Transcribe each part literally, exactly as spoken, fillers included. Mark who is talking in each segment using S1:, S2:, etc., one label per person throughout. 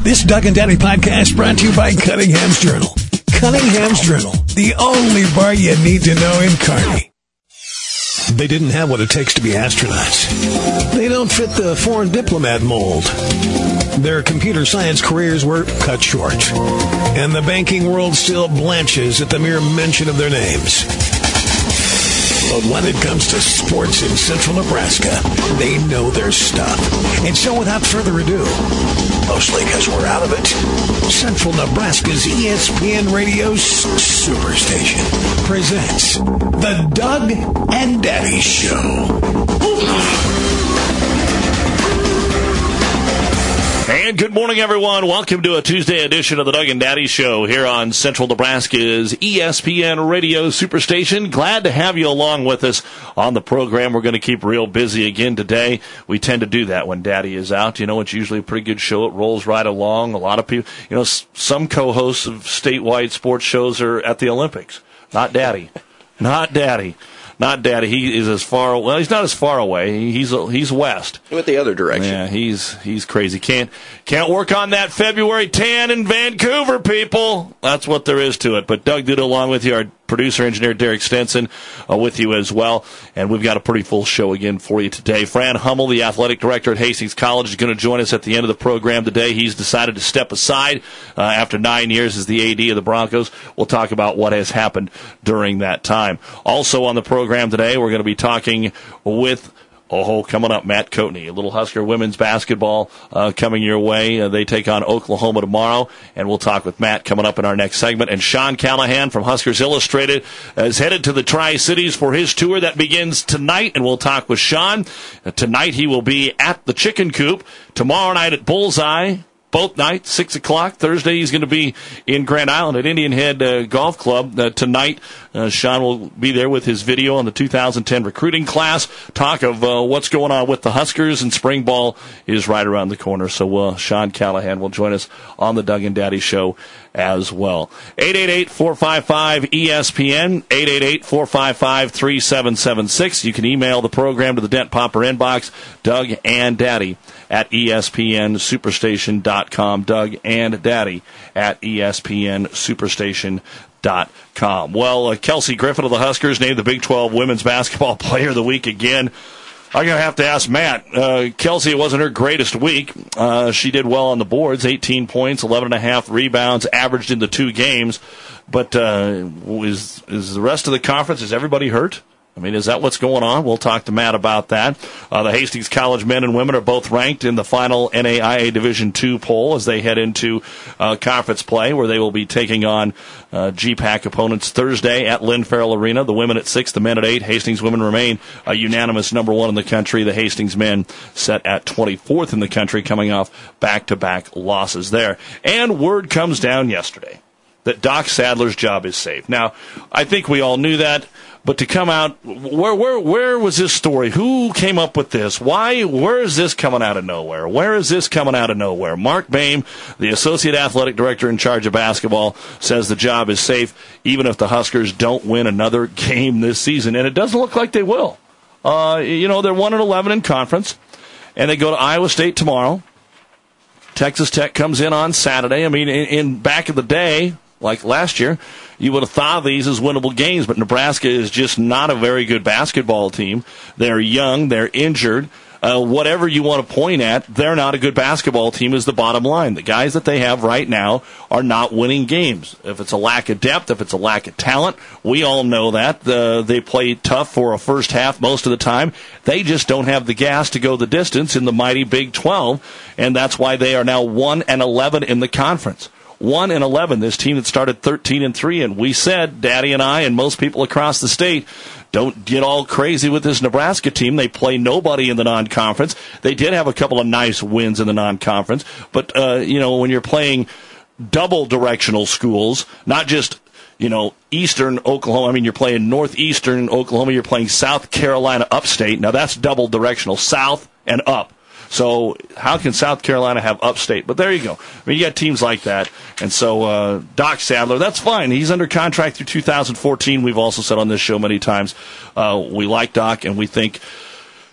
S1: This Doug and Daddy podcast brought to you by Cunningham's Journal. Cunningham's Journal, the only bar you need to know in Kearney. They didn't have what it takes to be astronauts. They don't fit the foreign diplomat mold. Their computer science careers were cut short. And the banking world still blanches at the mere mention of their names. But when it comes to sports in central Nebraska, they know their stuff. And so without further ado, mostly because we're out of it, Central Nebraska's E S P N Radio Superstation presents The Doug and Daddy Show.
S2: And good morning, everyone. Welcome to a Tuesday edition of the Doug and Daddy Show here on Central Nebraska's E S P N Radio Superstation. Glad to have you along with us on the program. We're going to keep real busy again today. We tend to do that when Daddy is out. You know, it's usually a pretty good show. It rolls right along. A lot of people, you know, some co-hosts of statewide sports shows are at the Olympics. Not Daddy. Not Daddy. Not Daddy. He is as far. Well, he's not as far away. He's he's west.
S3: Went the other direction.
S2: Yeah, he's he's crazy. Can't can't work on that February tan in Vancouver, people. That's what there is to it. But Doug did along with you, our producer engineer Derek Stenson, uh, with you as well. And we've got a pretty full show again for you today. Fran Hummel, the athletic director at Hastings College, is going to join us at the end of the program today. He's decided to step aside uh, after nine years as the A D of the Broncos. We'll talk about what has happened during that time. Also on the program today, we're going to be talking with Oh, coming up, Matt Coatney, a little Husker women's basketball uh, coming your way. Uh, they take on Oklahoma tomorrow, and we'll talk with Matt coming up in our next segment. And Sean Callahan from Huskers Illustrated is headed to the Tri-Cities for his tour that begins tonight, and we'll talk with Sean. Uh, tonight he will be at the Chicken Coop. Tomorrow night at Bullseye. Both nights, six o'clock. Thursday, he's going to be in Grand Island at Indian Head uh, Golf Club. Uh, tonight, uh, Sean will be there with his video on the two thousand ten recruiting class. Talk of uh, what's going on with the Huskers, and spring ball is right around the corner. So uh, Sean Callahan will join us on the Doug and Daddy Show as well. eight eight eight, four five five, E S P N, eight eight eight, four five five, three seven seven six. You can email the program to the Dent Popper inbox, Doug and Daddy at E S P N superstation dot com. Doug and Daddy at E S P N superstation dot com. Well, uh, Kelsey Griffin of the Huskers named the Big twelve Women's Basketball Player of the Week again. I'm going to have to ask Matt. Uh, Kelsey, it wasn't her greatest week. Uh, she did well on the boards, eighteen points, eleven and a half rebounds, averaged in the two games. But uh, is, is the rest of the conference, is everybody hurt? I mean, is that what's going on? We'll talk to Matt about that. Uh, the Hastings College men and women are both ranked in the final N A I A Division two poll as they head into uh, conference play, where they will be taking on uh, G PAC opponents Thursday at Lynn Farrell Arena. The women at six, the men at eight. Hastings women remain a unanimous number one in the country. The Hastings men set at twenty-fourth in the country, coming off back-to-back losses there. And word comes down yesterday that Doc Sadler's job is safe. Now, I think we all knew that. But to come out, where where where was this story? Who came up with this? Why? Where is this coming out of nowhere? Where is this coming out of nowhere? Mark Boehm, the associate athletic director in charge of basketball, says the job is safe, even if the Huskers don't win another game this season, and it doesn't look like they will. Uh, you know, they're one and eleven in conference, and they go to Iowa State tomorrow. Texas Tech comes in on Saturday. I mean, in, in back in the day, like last year, you would have thought of these as winnable games, but Nebraska is just not a very good basketball team. They're young, they're injured. Uh, whatever you want to point at, they're not a good basketball team is the bottom line. The guys that they have right now are not winning games. If it's a lack of depth, if it's a lack of talent, we all know that. Uh, they play tough for a first half most of the time. They just don't have the gas to go the distance in the mighty Big twelve, and that's why they are now one and eleven in the conference. one and eleven, this team that started thirteen and three, and we said, Daddy and I and most people across the state, don't get all crazy with this Nebraska team. They play nobody in the non-conference. They did have a couple of nice wins in the non-conference, but, uh, you know, when you're playing double directional schools, not just, you know, Eastern Oklahoma, I mean, you're playing Northeastern Oklahoma, you're playing South Carolina upstate. Now, that's double directional, south and up. So how can South Carolina have upstate? But there you go. I mean, you got teams like that. And so uh, Doc Sadler, that's fine. He's under contract through two thousand fourteen. We've also said on this show many times uh, we like Doc, and we think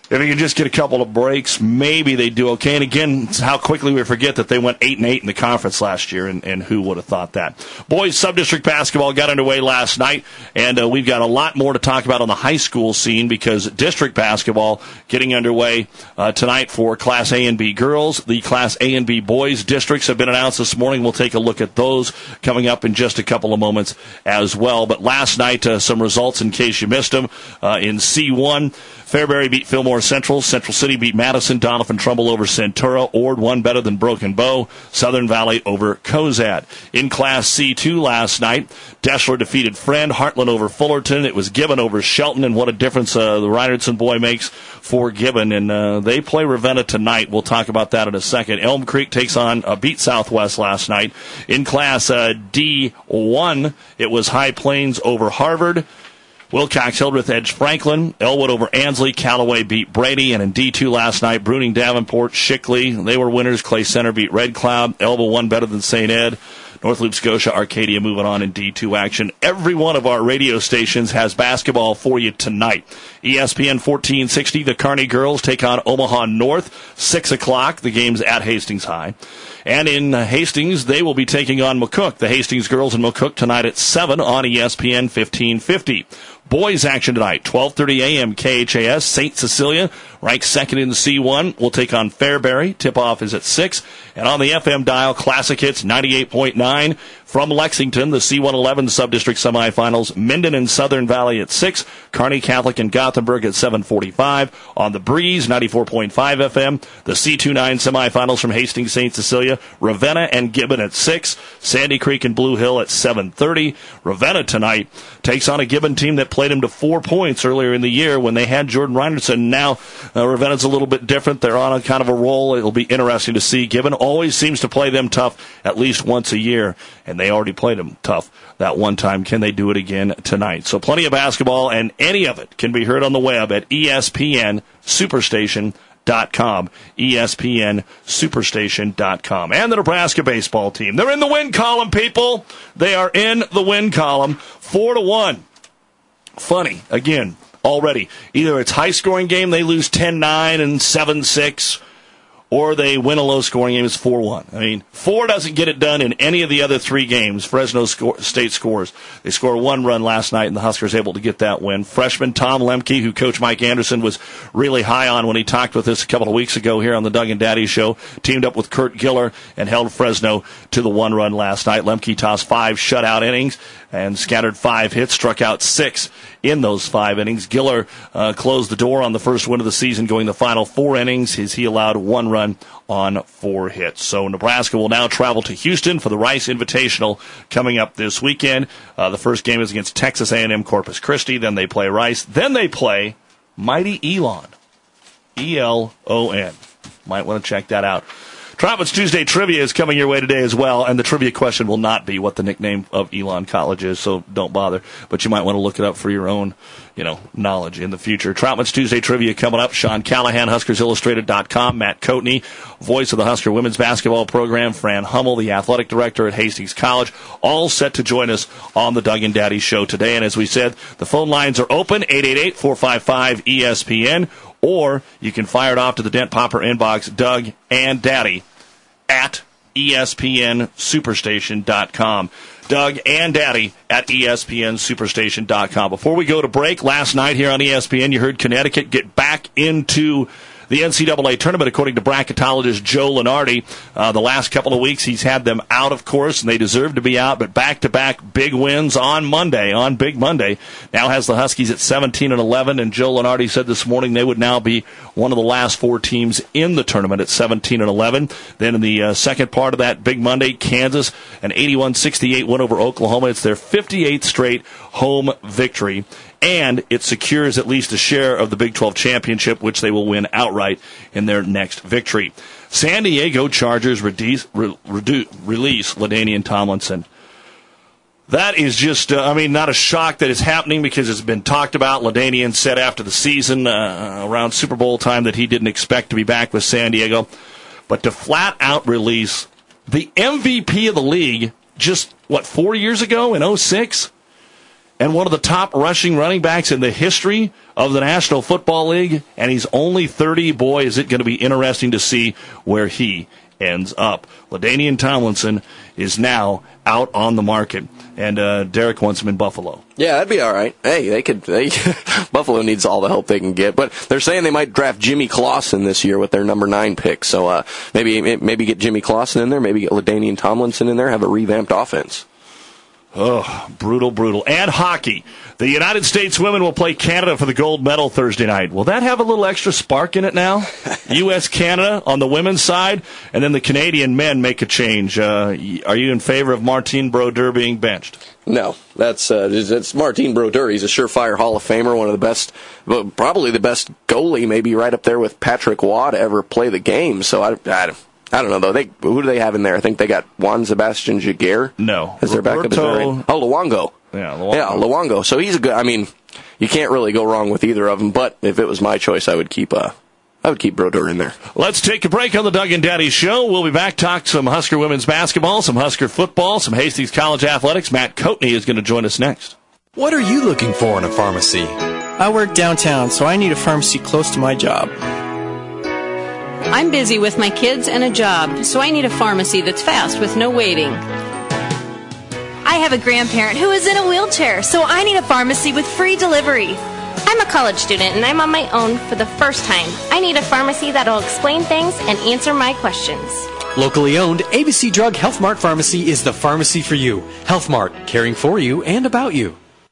S2: If you can just get a couple of breaks, maybe they do okay. And again, how quickly we forget that they went eight and eight in the conference last year, and, and who would have thought that? Boys sub-district basketball got underway last night, and uh, we've got a lot more to talk about on the high school scene because district basketball getting underway uh, tonight for Class A and B girls. The Class A and B boys districts have been announced this morning. We'll take a look at those coming up in just a couple of moments as well. But last night, uh, some results in case you missed them. Uh, in C one, Fairbury beat Fillmore Central. Central City beat Madison. Doniphan Trumbull over Centura. Ord won better than Broken Bow. Southern Valley over Cozad. In Class C two last night, Deschler defeated Friend. Heartland over Fullerton. It was Gibbon over Shelton, and what a difference uh, the Reinertson boy makes for Gibbon. And uh, they play Ravenna tonight. We'll talk about that in a second. Elm Creek takes on uh, beat Southwest last night. In Class uh, D one, it was High Plains over Harvard. Wilcox Hildreth edged Franklin. Elwood over Ansley. Callaway beat Brady. And in D two last night, Bruning, Davenport, Shickley, they were winners. Clay Center beat Red Cloud. Elba won better than Saint Ed. North Loop Scotia, Arcadia moving on in D two action. Every one of our radio stations has basketball for you tonight. E S P N fourteen sixty, the Kearney girls take on Omaha North. six o'clock, the game's at Hastings High. And in Hastings, they will be taking on McCook. The Hastings girls in McCook tonight at seven on E S P N fifteen fifty. Boys action tonight, twelve thirty a.m. K H A S. Saint Cecilia, ranked second in the C one, will take on Fairbury. Tip-off is at six. And on the F M dial, Classic Hits ninety-eight point nine. From Lexington, the C one eleven sub-district semifinals, Minden and Southern Valley at six. Kearney Catholic and Gothenburg at seven forty-five. On the Breeze, ninety-four point five F M. The C twenty-nine semifinals from Hastings, Saint Cecilia, Ravenna and Gibbon at six. Sandy Creek and Blue Hill at seven thirty. Ravenna tonight takes on a Gibbon team that played him to four points earlier in the year when they had Jordan Reinertson. Now, uh, Ravenna's a little bit different. They're on a kind of a roll. It'll be interesting to see. Gibbon always seems to play them tough at least once a year, and they already played them tough that one time. Can they do it again tonight? So plenty of basketball, and any of it can be heard on the web at E S P N Superstation dot com. E S P N Superstation dot com. And the Nebraska baseball team. They're in the win column, people. They are in the win column. Four to one. Funny, again, already. Either it's high-scoring game, they lose ten nine and seven six, or they win a low-scoring game, it's four one. I mean, four doesn't get it done in any of the other three games. Fresno score, State scores. They scored one run last night, and the Huskers able to get that win. Freshman Tom Lemke, who Coach Mike Anderson was really high on when he talked with us a couple of weeks ago here on the Doug and Daddy Show, teamed up with Kurt Giller and held Fresno to the one run last night. Lemke tossed five shutout innings and scattered five hits, struck out six in those five innings. Giller uh, closed the door on the first win of the season, going the final four innings. His, he allowed one run on four hits. So Nebraska will now travel to Houston for the Rice Invitational coming up this weekend. Uh, the first game is against Texas A and M Corpus Christi. Then they play Rice. Then they play mighty Elon. E L O N. Might want to check that out. Trotman's Tuesday Trivia is coming your way today as well, and the trivia question will not be what the nickname of Elon College is, so don't bother. But you might want to look it up for your own, you know, knowledge in the future. Trotman's Tuesday Trivia coming up. Sean Callahan, Huskers Illustrated dot com. Matt Coatney, voice of the Husker women's basketball program. Fran Hummel, the athletic director at Hastings College, all set to join us on the Doug and Daddy Show today. And as we said, the phone lines are open, eight eight eight, four five five, E S P N. Or you can fire it off to the Dent Popper inbox, Doug and Daddy at E S P N Superstation dot com. Doug and Daddy at E S P N Superstation dot com. Before we go to break, last night here on E S P N, you heard Connecticut get back into the N C double A tournament, according to bracketologist Joe Lenardi. Uh, the last couple of weeks, he's had them out, of course, and they deserve to be out, but back-to-back big wins on Monday, on Big Monday. Now has the Huskies at seventeen and eleven, and Joe Lenardi said this morning they would now be one of the last four teams in the tournament at seventeen and eleven. Then in the uh, second part of that Big Monday, Kansas, an eighty-one sixty-eight win over Oklahoma. It's their fifty-eighth straight home victory. And it secures at least a share of the Big twelve championship, which they will win outright in their next victory. San Diego Chargers reduce, re, redu, release LaDainian Tomlinson. That is just, uh, I mean, not a shock that it's happening because it's been talked about. LaDainian said after the season, uh, around Super Bowl time, that he didn't expect to be back with San Diego. But to flat out release the M V P of the league just, what, four years ago in oh six? and one of the top rushing running backs in the history of the National Football League, and he's only thirty. Boy, is it going to be interesting to see where he ends up. LaDainian Tomlinson is now out on the market, and uh, Derek wants him in Buffalo.
S3: Yeah, that'd be all right. Hey, they could. They, Buffalo needs all the help they can get, but they're saying they might draft Jimmy Clausen this year with their number nine pick. So uh, maybe maybe get Jimmy Clausen in there, maybe get LaDainian Tomlinson in there, have a revamped offense.
S2: Oh, brutal, brutal. And hockey. The United States women will play Canada for the gold medal Thursday night. Will that have a little extra spark in it now? U S Canada on the women's side, and then the Canadian men make a change. Uh, are you in favor of Martine Brodeur being benched?
S3: No, that's uh, it's Martine Brodeur. He's a surefire Hall of Famer, one of the best, probably the best goalie, maybe right up there with Patrick Waugh to ever play the game. So I, I I don't know, though. They Who do they have in there? I think they got Juan Sebastian Jaguar.
S2: No.
S3: As their backup. Oh, Luongo.
S2: Yeah, Luongo.
S3: Yeah, Luongo. So he's a good, I mean, you can't really go wrong with either of them, but if it was my choice, I would keep uh, I would keep Brodeur in there.
S2: Let's take a break on the Doug and Daddy Show. We'll be back, talk some Husker women's basketball, some Husker football, some Hastings College athletics. Matt Coatney is going to join us next.
S4: What are you looking for in a pharmacy?
S5: I work downtown, so I need a pharmacy close to my job.
S6: I'm busy with my kids and a job, so I need a pharmacy that's fast with no waiting.
S7: I have a grandparent who is in a wheelchair, so I need a pharmacy with free delivery.
S8: I'm a college student and I'm on my own for the first time. I need a pharmacy that'll explain things and answer my questions.
S4: Locally owned, A B C Drug Health Mart Pharmacy is the pharmacy for you. Health Mart, caring for you and about you.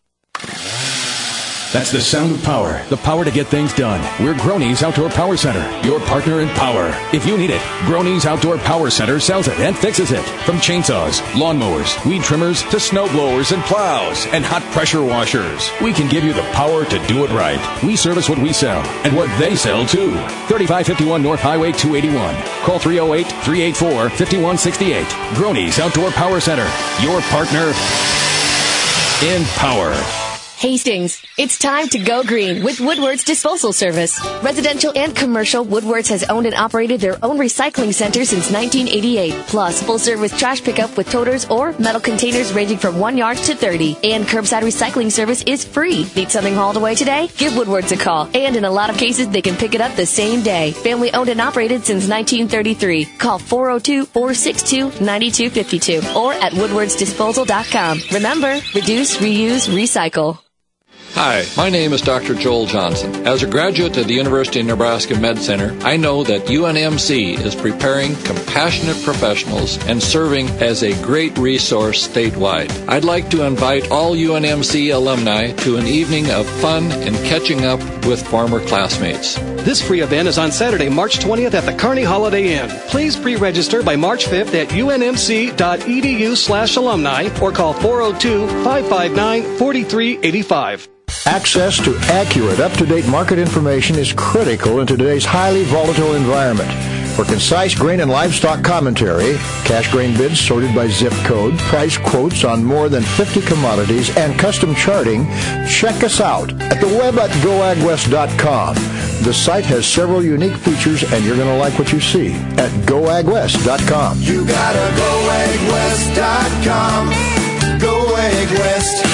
S9: That's the sound of power. The power to get things done. We're Gronie's Outdoor Power Center, your partner in power. If you need it, Gronie's Outdoor Power Center sells it and fixes it. From chainsaws, lawnmowers, weed trimmers, to snow blowers and plows, and hot pressure washers. We can give you the power to do it right. We service what we sell, and what they sell too. thirty-five fifty-one North Highway two eighty-one. Call three oh eight, three eight four, five one six eight. Gronie's Outdoor Power Center, your partner in power.
S10: Hastings, it's time to go green with Woodward's Disposal Service. Residential and commercial, Woodward's has owned and operated their own recycling center since nineteen eighty-eight. Plus, full-service trash pickup with toters or metal containers ranging from one yard to thirty. And curbside recycling service is free. Need something hauled away today? Give Woodward's a call. And in a lot of cases, they can pick it up the same day. Family owned and operated since nineteen thirty-three. Call four oh two, four six two, nine two five two or at woodwards disposal dot com. Remember, reduce, reuse, recycle.
S11: Hi, my name is Doctor Joel Johnson. As a graduate of the University of Nebraska Med Center, I know that U N M C is preparing compassionate professionals and serving as a great resource statewide. I'd like to invite all U N M C alumni to an evening of fun and catching up with former classmates.
S12: This free event is on Saturday, March twentieth at the Kearney Holiday Inn. Please pre-register by March fifth at unmc.edu slash alumni or call four oh two, five five nine, four three eight five.
S13: Access to accurate, up-to-date market information is critical in today's highly volatile environment. For concise grain and livestock commentary, cash grain bids sorted by zip code, price quotes on more than fifty commodities, and custom charting, check us out at the web at go ag west dot com. The site has several unique features, and you're going to like what you see at go ag west dot com.
S14: You gotta go ag west dot com. Go Ag West.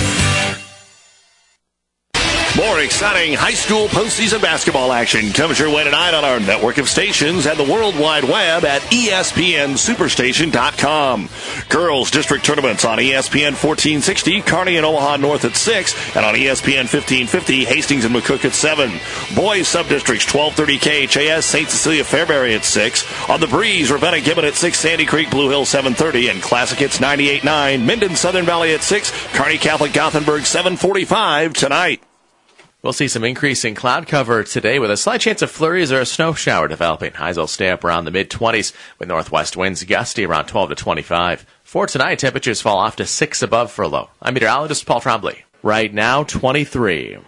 S2: More exciting high school postseason basketball action comes your way tonight on our network of stations and the World Wide Web at E S P N superstation dot com. Girls district tournaments on E S P N fourteen sixty, Kearney and Omaha North at six, and on E S P N fifteen fifty, Hastings and McCook at seven. Boys subdistricts twelve thirty K H A S, Saint Cecilia Fairbury at six. On the Breeze, Ravenna Gibbon at six, Sandy Creek Blue Hill seven thirty, and Classic Hits ninety-eight nine, Minden Southern Valley at six, Kearney Catholic Gothenburg seven forty-five tonight.
S15: We'll see some increase in cloud cover today with a slight chance of flurries or a snow shower developing. Highs will stay up around the mid-twenties with northwest winds gusty around twelve to twenty-five. For tonight, temperatures fall off to six above for a low. I'm meteorologist Paul Trombley. Right now, twenty-three.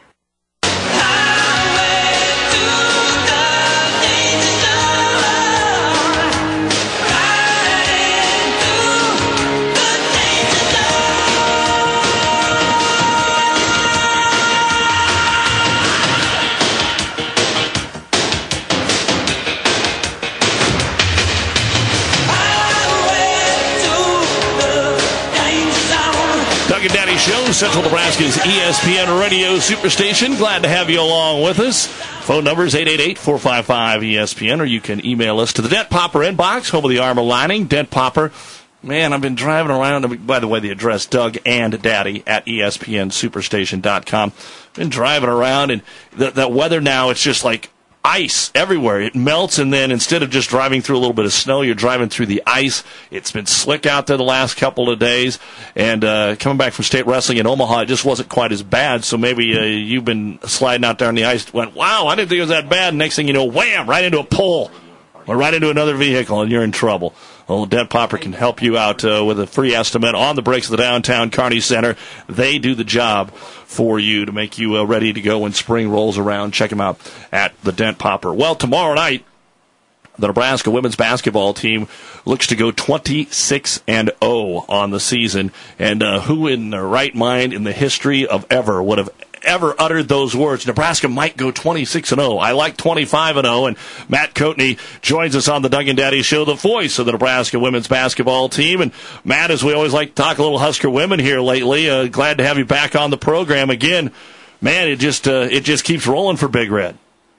S2: Doug and Daddy Show, Central Nebraska's E S P N Radio Superstation. Glad to have you along with us. Phone number is eight eight eight, four five five, E S P N, or you can email us to the Dent Popper inbox, home of the Armor Lining. Dent Popper. Man, I've been driving around. By the way, the address, Doug and Daddy at E S P N superstation dot com. Been driving around, and the, the weather now, it's just like ice everywhere. It melts, and then instead of just driving through a little bit of snow, you're driving through the ice. It's been slick out there the last couple of days, and uh, coming back from state wrestling in Omaha, it just wasn't quite as bad, so maybe uh, you've been sliding out there on the ice, went, wow, I didn't think it was that bad. Next thing you know, wham, right into a pole or right into another vehicle, and you're in trouble. Well, Dent Popper can help you out uh, with a free estimate on the brakes of the downtown Kearney Center. They do the job for you to make you uh, ready to go when spring rolls around. Check them out at the Dent Popper. Well, tomorrow night, the Nebraska women's basketball team looks to go twenty-six and oh on the season. And uh, who in their right mind in the history of ever would have ever uttered those words? Nebraska might go twenty-six and oh. I like twenty-five and oh, and Matt Coatney joins us on the Doug and Daddy Show, the voice of the Nebraska women's basketball team. And Matt, as we always like to talk a little Husker women here lately, uh, glad to have you back on the program again. Man, it just uh, it just keeps rolling for Big Red.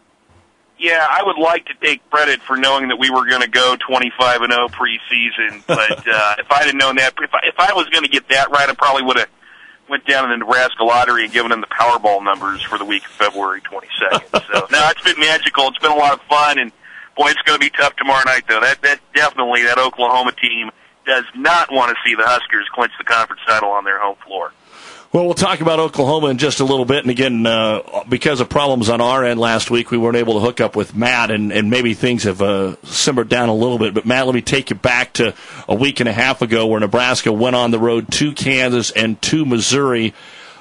S16: Yeah, I would like to take credit for knowing that we were going to go twenty-five and oh preseason, but uh, if I'd have known that, if I, if I was going to get that right, I probably would have went down to the Nebraska lottery and given them the Powerball numbers for the week of February twenty-second. So, no, it's been magical. It's been a lot of fun, and boy, it's going to be tough tomorrow night, though. That that definitely, that Oklahoma team does not want to see the Huskers clinch the conference title on their home floor.
S2: Well, we'll talk about Oklahoma in just a little bit. And again, uh, because of problems on our end last week, we weren't able to hook up with Matt, and, and maybe things have uh, simmered down a little bit. But, Matt, let me take you back to a week and a half ago where Nebraska went on the road to Kansas and to Missouri.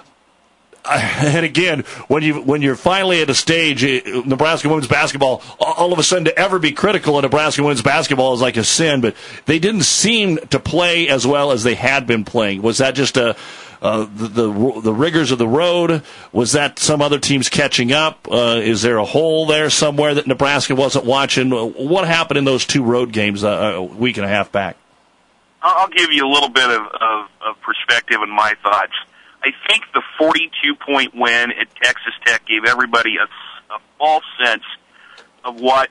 S2: And again, when you when you're finally at a stage, Nebraska women's basketball, all of a sudden to ever be critical of Nebraska women's basketball is like a sin. But they didn't seem to play as well as they had been playing. Was that just a uh, the, the the rigors of the road? Was that some other teams catching up? Uh, is there a hole there somewhere that Nebraska wasn't watching? What happened in those two road games uh, a week and a half back?
S16: I'll give you a little bit of, of, of perspective and my thoughts. I think the forty-two point win at Texas Tech gave everybody a, a false sense of what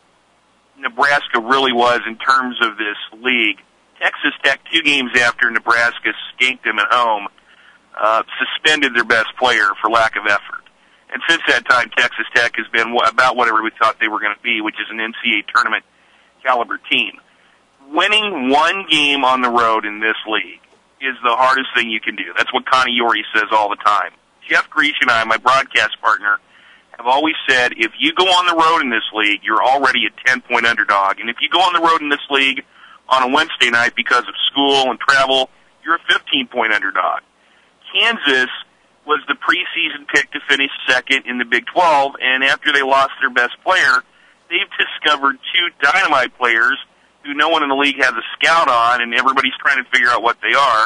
S16: Nebraska really was in terms of this league. Texas Tech, two games after Nebraska skanked them at home, uh, suspended their best player for lack of effort. And since that time, Texas Tech has been about what everybody thought they were going to be, which is an N C double A tournament caliber team. Winning one game on the road in this league is the hardest thing you can do. That's what Connie Yori says all the time. Jeff Greach and I, my broadcast partner, have always said if you go on the road in this league, you're already a ten-point underdog. And if you go on the road in this league on a Wednesday night because of school and travel, you're a fifteen-point underdog. Kansas was the preseason pick to finish second in the Big twelve, and after they lost their best player, they've discovered two dynamite players who no one in the league has a scout on, and everybody's trying to figure out what they are.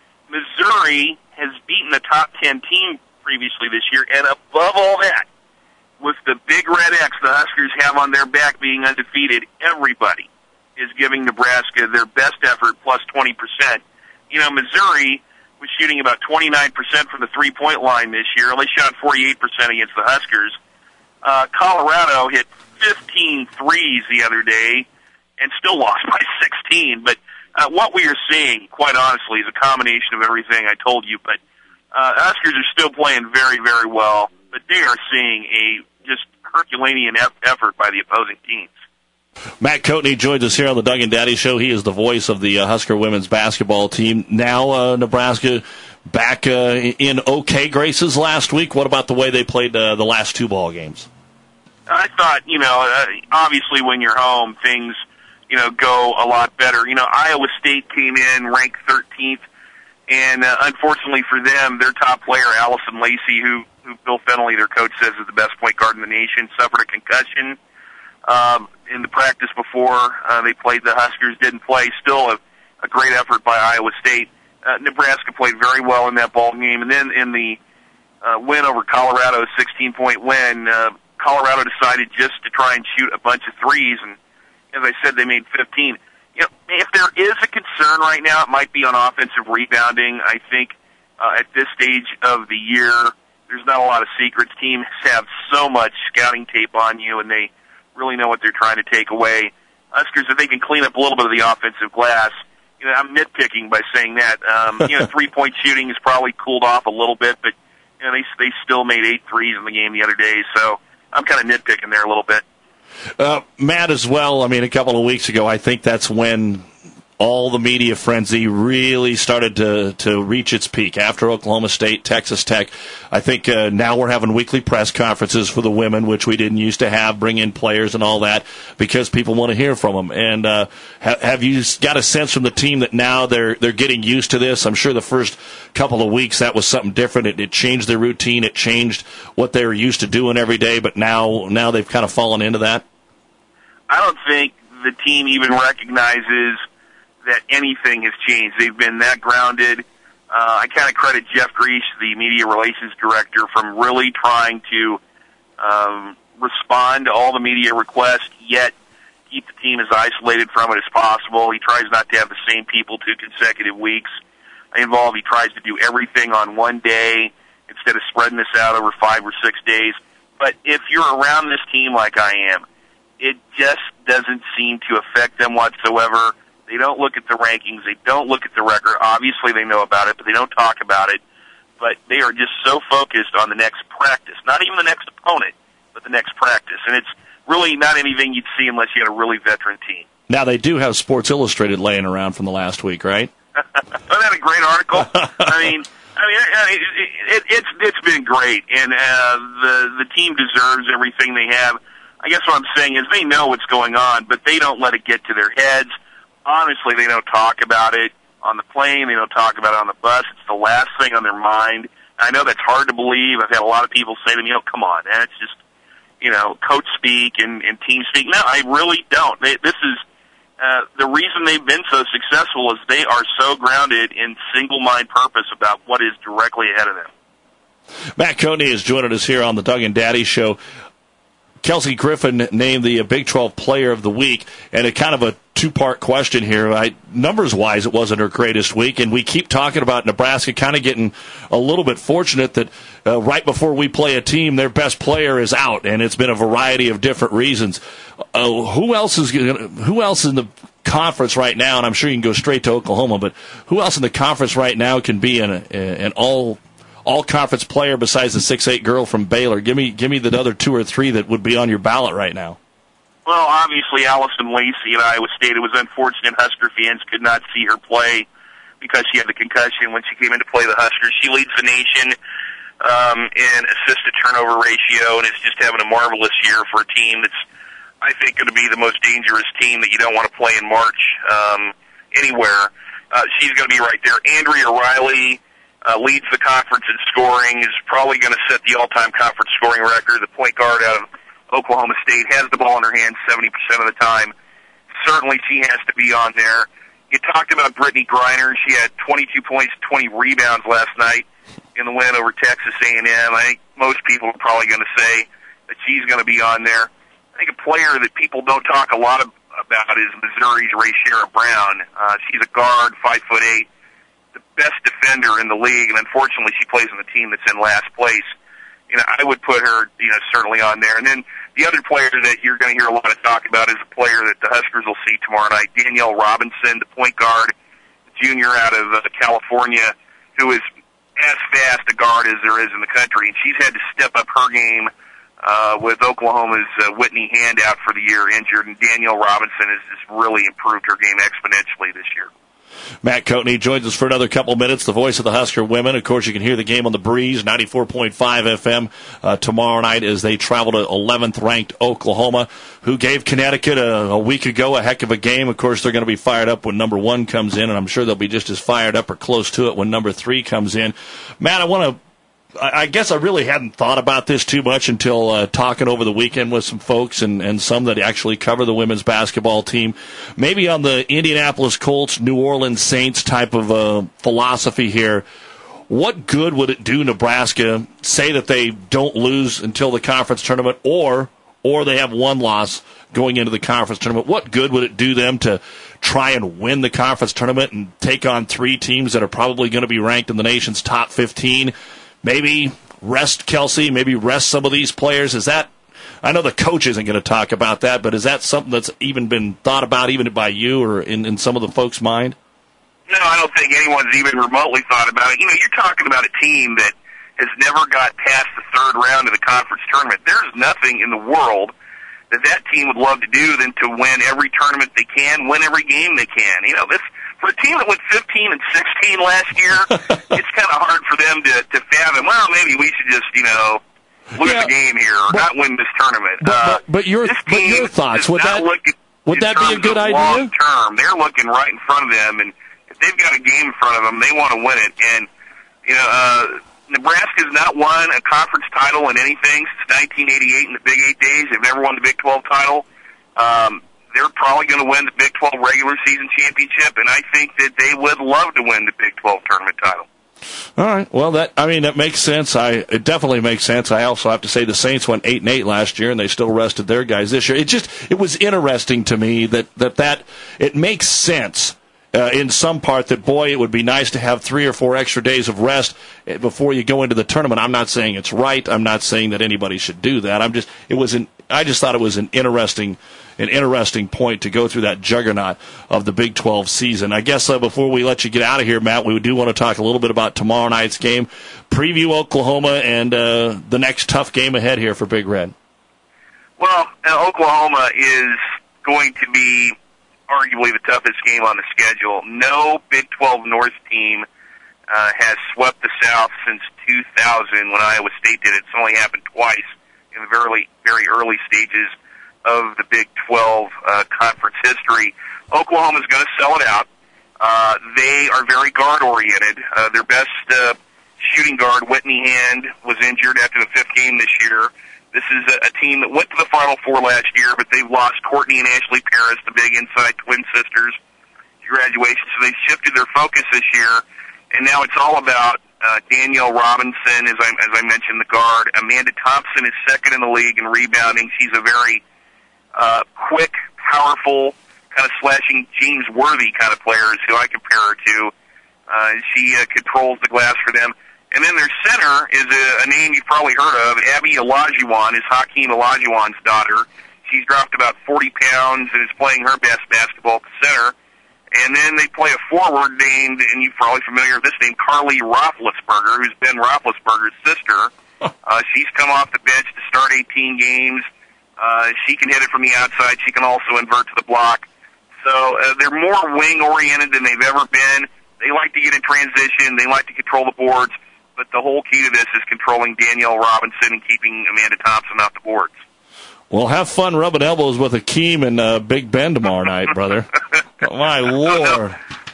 S16: Missouri has beaten the top ten team previously this year, and above all that, with the big red X the Huskers have on their back being undefeated, everybody is giving Nebraska their best effort plus twenty percent. You know, Missouri was shooting about twenty-nine percent from the three-point line this year. They shot forty-eight percent against the Huskers. Uh, Colorado hit fifteen threes the other day, and still lost by sixteen. But uh, what we are seeing, quite honestly, is a combination of everything I told you. But uh, Huskers are still playing very, very well, but they are seeing a just Herculean eff- effort by the opposing teams.
S2: Matt Coatney joins us here on the Doug and Daddy Show. He is the voice of the uh, Husker women's basketball team. Now uh, Nebraska back uh, in okay graces last week. What about the way they played uh, the last two ball games?
S16: I thought, you know, uh, obviously when you're home, things, you know, go a lot better. You know, Iowa State came in ranked thirteenth, and uh, unfortunately for them, their top player, Allison Lacey, who, who Bill Fennelly, their coach, says is the best point guard in the nation, suffered a concussion um, in the practice before uh, they played the Huskers, didn't play. Still a, a great effort by Iowa State. Uh, Nebraska played very well in that ball game, and then in the uh, win over Colorado, a sixteen-point win, uh, Colorado decided just to try and shoot a bunch of threes, and as I said, they made fifteen. You know, if there is a concern right now, it might be on offensive rebounding. I think uh, at this stage of the year. There's not a lot of secrets. Teams have so much scouting tape on you, and they really know what they're trying to take away. Huskers, if they can clean up a little bit of the offensive glass, you know, I'm nitpicking by saying that. Um, you know, three-point shooting has probably cooled off a little bit, but you know, they they still made eight threes in the game the other day, so I'm kind of nitpicking there a little bit.
S2: Uh, Matt, as well, I mean, a couple of weeks ago, I think that's when all the media frenzy really started to, to reach its peak after Oklahoma State, Texas Tech. I think uh, now we're having weekly press conferences for the women, which we didn't used to have, bring in players and all that, because people want to hear from them. And uh, ha- have you got a sense from the team that now they're they're getting used to this? I'm sure the first couple of weeks that was something different. It, it changed their routine. It changed what they were used to doing every day, but now now they've kind of fallen into that.
S16: I don't think the team even recognizes that anything has changed. They've been that grounded. Uh, I kind of credit Jeff Grease, the media relations director, from really trying to um, respond to all the media requests, yet keep the team as isolated from it as possible. He tries not to have the same people two consecutive weeks involved. He tries to do everything on one day instead of spreading this out over five or six days. But if you're around this team like I am, it just doesn't seem to affect them whatsoever. They don't look at the rankings. They don't look at the record. Obviously, they know about it, but they don't talk about it. But they are just so focused on the next practice. Not even the next opponent, but the next practice. And it's really not anything you'd see unless you had a really veteran team.
S2: Now, they do have Sports Illustrated laying around from the last week, right?
S16: Wasn't that a great article? I mean, I mean, it, it, it, it's it's been great, and uh, the the team deserves everything they have. I guess what I'm saying is they know what's going on, but they don't let it get to their heads. Honestly, they don't talk about it on the plane. They don't talk about it on the bus. It's the last thing on their mind. I know that's hard to believe. I've had a lot of people say to me, "Oh, come on, man. It's just, you know, coach speak and, and team speak." No, I really don't. They, this is uh, the reason they've been so successful is they are so grounded in single-mind purpose about what is directly ahead of them.
S2: Matt Coatney is joining us here on the Doug and Daddy Show. Kelsey Griffin named the Big twelve Player of the Week, and a kind of a two-part question here. I, numbers-wise, it wasn't her greatest week, and we keep talking about Nebraska kind of getting a little bit fortunate that uh, right before we play a team, their best player is out, and it's been a variety of different reasons. Uh, who else is gonna, who else in the conference right now, and I'm sure you can go straight to Oklahoma, but who else in the conference right now can be an, an all all conference player besides the six eight girl from Baylor? Give me give me the other two or three that would be on your ballot right now.
S16: Well, obviously, Allison Lacey at Iowa State. It was unfortunate Husker fans could not see her play because she had the concussion when she came in to play the Huskers. She leads the nation um, in assist-to-turnover ratio and is just having a marvelous year for a team that's, I think, going to be the most dangerous team that you don't want to play in March um, anywhere. Uh, she's going to be right there. Andrea Riley uh, leads the conference in scoring, is probably going to set the all-time conference scoring record. The point guard out of Oklahoma State has the ball in her hands seventy percent of the time. Certainly she has to be on there. You talked about Brittany Griner. She had twenty-two points, twenty rebounds last night in the win over Texas A and M. I think most people are probably going to say that she's going to be on there. I think a player that people don't talk a lot of, about is Missouri's Rayshera Brown. Uh, she's a guard, five foot eight, the best defender in the league, and unfortunately she plays on the team that's in last place. You know, I would put her, you know, certainly on there. And then the other player that you're going to hear a lot of talk about is a player that the Huskers will see tomorrow night, Danielle Robinson, the point guard, junior out of uh, California, who is as fast a guard as there is in the country. And she's had to step up her game uh, with Oklahoma's uh, Whitney Handout for the year injured. And Danielle Robinson has just really improved her game exponentially this year.
S2: Matt Coatney joins us for another couple minutes, the voice of the Husker women. Of course, you can hear the game on the Breeze, ninety-four point five F M, uh, tomorrow night as they travel to eleventh-ranked Oklahoma, who gave Connecticut a, a week ago a heck of a game. Of course, they're going to be fired up when number one comes in, and I'm sure they'll be just as fired up or close to it when number three comes in. Matt, I want to I guess I really hadn't thought about this too much until uh, talking over the weekend with some folks and, and some that actually cover the women's basketball team. Maybe on the Indianapolis Colts, New Orleans Saints type of uh, philosophy here. What good would it do Nebraska, say that they don't lose until the conference tournament, or or they have one loss going into the conference tournament? What good would it do them to try and win the conference tournament and take on three teams that are probably going to be ranked in the nation's top fifteen. Maybe rest Kelsey, maybe rest some of these players. Is that, I know the coach isn't going to talk about that, but is that something that's even been thought about even by you or in, in some of the folks' mind?
S16: No, I don't think anyone's even remotely thought about it. You know, you're talking about a team that has never got past the third round of the conference tournament. There's nothing in the world that that team would love to do than to win every tournament they can, win every game they can. You know, this for a team that went fifteen and sixteen last year, it's kind of hard for them to, to fathom, well, maybe we should just, you know, lose
S2: yeah,
S16: the game here or
S2: but,
S16: not win this tournament.
S2: But,
S16: uh,
S2: but, but, your,
S16: this
S2: but your thoughts, would that, would that be a good idea?
S16: Long term, they're looking right in front of them, and if they've got a game in front of them, they want to win it. And, you know, uh, Nebraska's not won a conference title in anything since nineteen eighty-eight in the Big Eight days. They've never won the Big twelve title. Um, they're probably going to win the Big twelve regular season championship, and I think that they would love to win the Big twelve tournament title.
S2: All right. Well, that I mean, that makes sense. I it definitely makes sense. I also have to say the Saints went eight and eight last year, and they still rested their guys this year. It just it was interesting to me that that, that it makes sense. Uh, in some part that, boy, it would be nice to have three or four extra days of rest before you go into the tournament. I'm not saying it's right. I'm not saying that anybody should do that. I'm just, it was an, I just thought it was an interesting, an interesting point to go through that juggernaut of the Big twelve season. I guess uh, before we let you get out of here, Matt, we do want to talk a little bit about tomorrow night's game, preview Oklahoma and uh, the next tough game ahead here for Big Red.
S16: Well, uh, Oklahoma is going to be arguably the toughest game on the schedule. No Big twelve North team uh, has swept the South since two thousand when Iowa State did it. It's only happened twice in the very, very early stages of the Big twelve uh, conference history. Oklahoma's going to sell it out. Uh, they are very guard-oriented. Uh, their best uh, shooting guard, Whitney Hand, was injured after the fifth game this year. This is a, a team that went to the Final Four last year, but they've lost Courtney and Ashley Paris, the big inside twin sisters, to graduation. So they shifted their focus this year, and now it's all about uh, Danielle Robinson, as I, as I mentioned, the guard. Amanda Thompson is second in the league in rebounding. She's a very uh, quick, powerful, kind of slashing James Worthy kind of player is who I compare her to. Uh, she uh, controls the glass for them. And then their center is a, a name you've probably heard of. Abby Olajuwon is Hakeem Olajuwon's daughter. She's dropped about forty pounds and is playing her best basketball at the center. And then they play a forward named, and you're probably familiar with this name, Carly Roethlisberger, who's Ben Roethlisberger's sister. Uh, she's come off the bench to start eighteen games. Uh, she can hit it from the outside. She can also invert to the block. So uh, they're more wing-oriented than they've ever been. They like to get in transition. They like to control the boards. But the whole key to this is controlling Danielle Robinson and keeping Amanda Thompson off the boards.
S2: Well, have fun rubbing elbows with Akeem and uh, Big Ben tomorrow night, brother. Oh, my Lord.
S16: I don't know,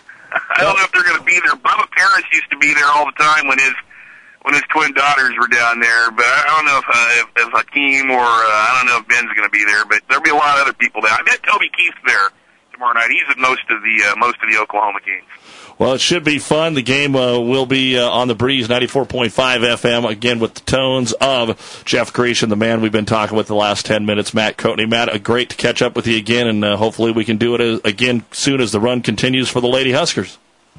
S16: I don't know if they're going to be there. Bubba Paris used to be there all the time when his when his twin daughters were down there. But I don't know if uh, if, if Akeem or uh, I don't know if Ben's going to be there. But there'll be a lot of other people there. I bet Toby Keith's there tomorrow night. He's at most of the uh, most of the Oklahoma games.
S2: Well, it should be fun. The game uh, will be uh, on the Breeze ninety-four point five F M, again with the tones of Jeff Grecian, the man we've been talking with the last ten minutes, Matt Coatney. Matt, uh, great to catch up with you again, and uh, hopefully we can do it uh, again soon as the run continues for the Lady Huskers.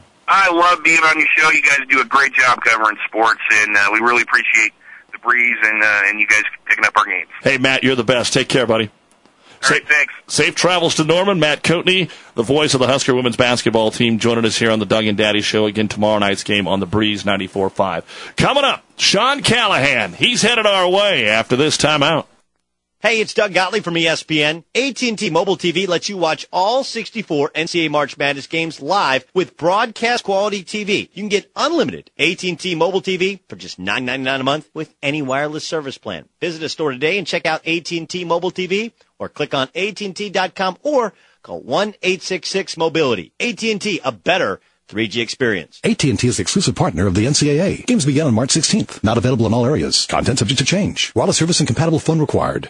S16: I love being on your show. You guys do a great job covering sports, and uh, we really appreciate the Breeze and, uh, and you guys picking up our games.
S2: Hey, Matt, you're the best. Take care, buddy.
S16: All right, thanks.
S2: Safe travels to Norman. Matt Coatney, the voice of the Husker women's basketball team, joining us here on the Doug and Daddy Show. Again, tomorrow night's game on the Breeze ninety-four point five. Coming up, Sean Callahan. He's headed our way after this timeout.
S17: Hey, it's Doug Gottlieb from E S P N. A T and T Mobile T V lets you watch all sixty-four N C double A March Madness games live with broadcast quality T V. You can get unlimited A T and T Mobile T V for just nine ninety-nine a month with any wireless service plan. Visit a store today and check out A T and T Mobile T V, or click on A T and T dot com or call one eight six six mobility. A T and T, a better three G experience.
S18: A T and T is the exclusive partner of the N C double A. Games begin on March sixteenth. Not available in all areas. Content subject to change. Wireless service and compatible phone required.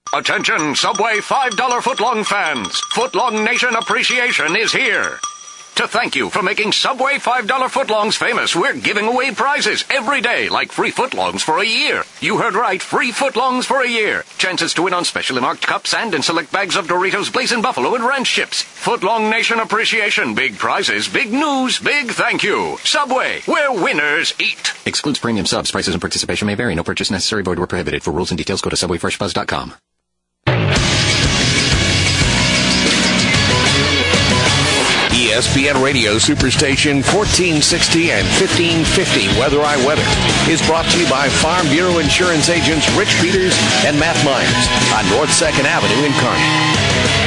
S19: Attention, Subway five dollar footlong fans. Footlong Nation Appreciation is here. To thank you for making Subway five dollar footlongs famous, we're giving away prizes every day, like free footlongs for a year. You heard right, free footlongs for a year. Chances to win on specially marked cups and in select bags of Doritos, Blazing Buffalo, and Ranch chips. Footlong Nation appreciation. Big prizes, big news, big thank you. Subway, where winners eat.
S20: Excludes premium subs. Prices and participation may vary. No purchase necessary. Void where prohibited. For rules and details, go to subway fresh buzz dot com.
S21: E S P N Radio Superstation fourteen sixty and fifteen fifty Weather I Weather is brought to you by Farm Bureau Insurance agents Rich Peters and Matt Myers on North second Avenue in Kearney.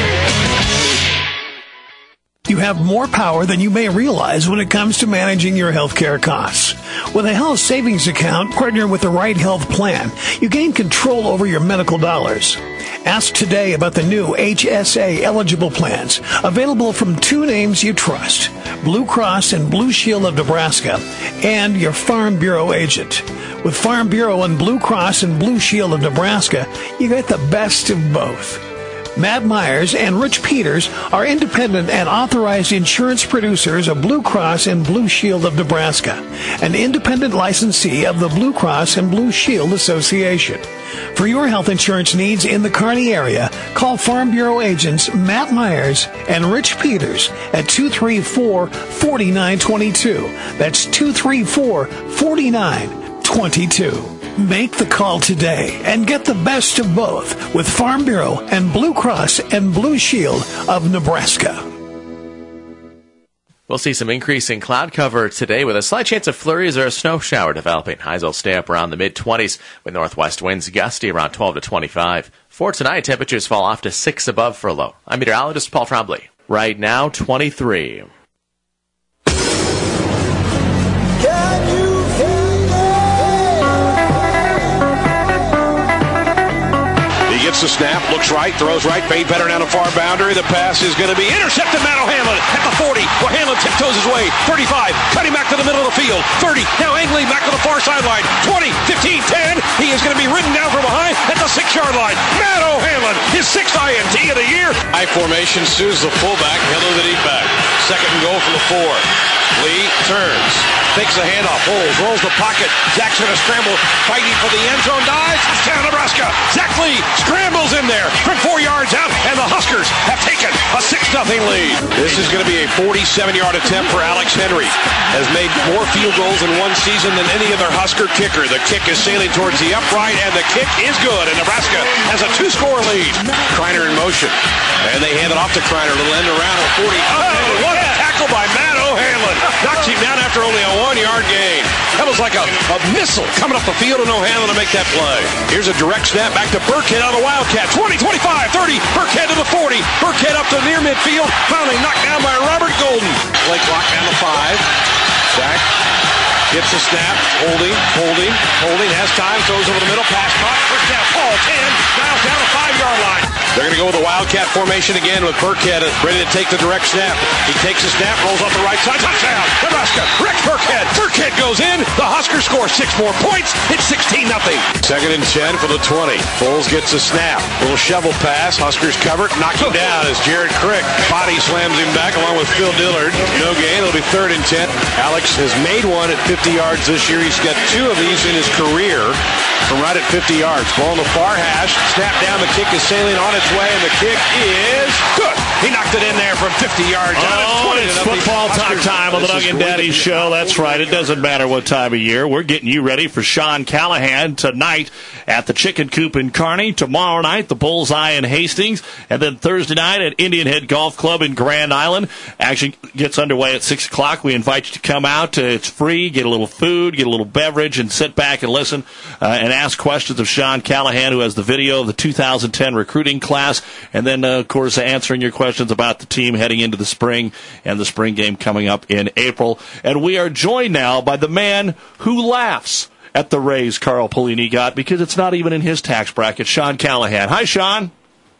S1: You have more power than you may realize when it comes to managing your healthcare costs. With a health savings account partnered with the right health plan, you gain control over your medical dollars. Ask today about the new H S A eligible plans, available from two names you trust, Blue Cross and Blue Shield of Nebraska, and your Farm Bureau agent. With Farm Bureau and Blue Cross and Blue Shield of Nebraska, you get the best of both. Matt Myers and Rich Peters are independent and authorized insurance producers of Blue Cross and Blue Shield of Nebraska, an independent licensee of the Blue Cross and Blue Shield Association. For your health insurance needs in the Kearney area, call Farm Bureau agents Matt Myers and Rich Peters at two three four, four nine two two. That's two three four, four nine two two. Make the call today and get the best of both with Farm Bureau and Blue Cross and Blue Shield of Nebraska.
S15: We'll see some increase in cloud cover today with a slight chance of flurries or a snow shower developing. Highs will stay up around the mid-twenties with northwest winds gusty around twelve to twenty-five. For tonight, temperatures fall off to six above for a low. I'm meteorologist Paul Trombley. Right now, twenty-three.
S22: Gets the snap, looks right, throws right, fade better down the far boundary. The pass is going to be intercepted. Matt O'Hanlon at the forty. O'Hanlon tiptoes his way. thirty-five, cutting back to the middle of the field. thirty, now angling back to the far sideline. twenty, fifteen, ten. He is going to be ridden down from behind at the six-yard line. Matt O'Hanlon, his sixth I N T of the year. High formation, Sue's the fullback, Heller the deep back. Second and goal from the four. Lee turns, takes the handoff, holds, rolls the pocket. Zach's going to scramble, fighting for the end zone, dives. Touchdown, Nebraska. Zach Lee scrambles in there from four yards out, and the Huskers have taken a six nothing lead. This is going to be a forty-seven-yard attempt for Alex Henry. Has made more field goals in one season than any other Husker kicker. The kick is sailing towards the upright, and the kick is good, and Nebraska has a two-score lead. Kreiner in motion, and they hand it off to Kreiner. A little end around at forty. Oh, what a tackle by Matt O'Hanlon. Knocks him down after only a one-yard gain. That was like a, a missile coming up the field, and O'Hanlon to make that play. Here's a direct snap back to Burkhead on the Wildcat. twenty, twenty-five, thirty. Burkhead to the forty. Burkhead up to near midfield. Finally knocked down by Robert Golden. Play clock down to five. Zach gets the snap. Holding, holding, holding. Has time. Throws over the middle. Pass caught. First down. Paul, ten. Now down the five-yard line. They're going to go with the Wildcat formation again with Burkhead ready to take the direct snap. He takes the snap, rolls up the right side. Touchdown, Nebraska. Rex Burkhead. Burkhead goes in. The Huskers score six more points. It's sixteen nothing. Second and ten for the twenty. Foles gets a snap. Little shovel pass. Huskers covered. Knocked him down as Jared Crick body slams him back along with Phil Dillard. No gain. It'll be third and ten. Alex has made one at fifty yards this year. He's got two of these in his career from right at fifty yards. Ball in the far hash. Snap down. The kick is sailing on its way, and the kick is good. He knocked it in there from fifty yards out.
S2: Oh, it's football talk time on the Doug and Daddy Show. That's right. It doesn't matter what time of year. We're getting you ready for Sean Callahan tonight at the Chicken Coop in Kearney. Tomorrow night, the Bullseye in Hastings. And then Thursday night at Indian Head Golf Club in Grand Island. Action gets underway at six o'clock. We invite you to come out. Uh, it's free. Get a little food, get a little beverage, and sit back and listen uh, and ask questions of Sean Callahan, who has the video of the two thousand ten recruiting class. And then, uh, of course, answering your questions about the team heading into the spring and the spring game coming up in April. And we are joined now by the man who laughs at the raise Carl Pelini got because it's not even in his tax bracket, Sean Callahan. Hi, Sean.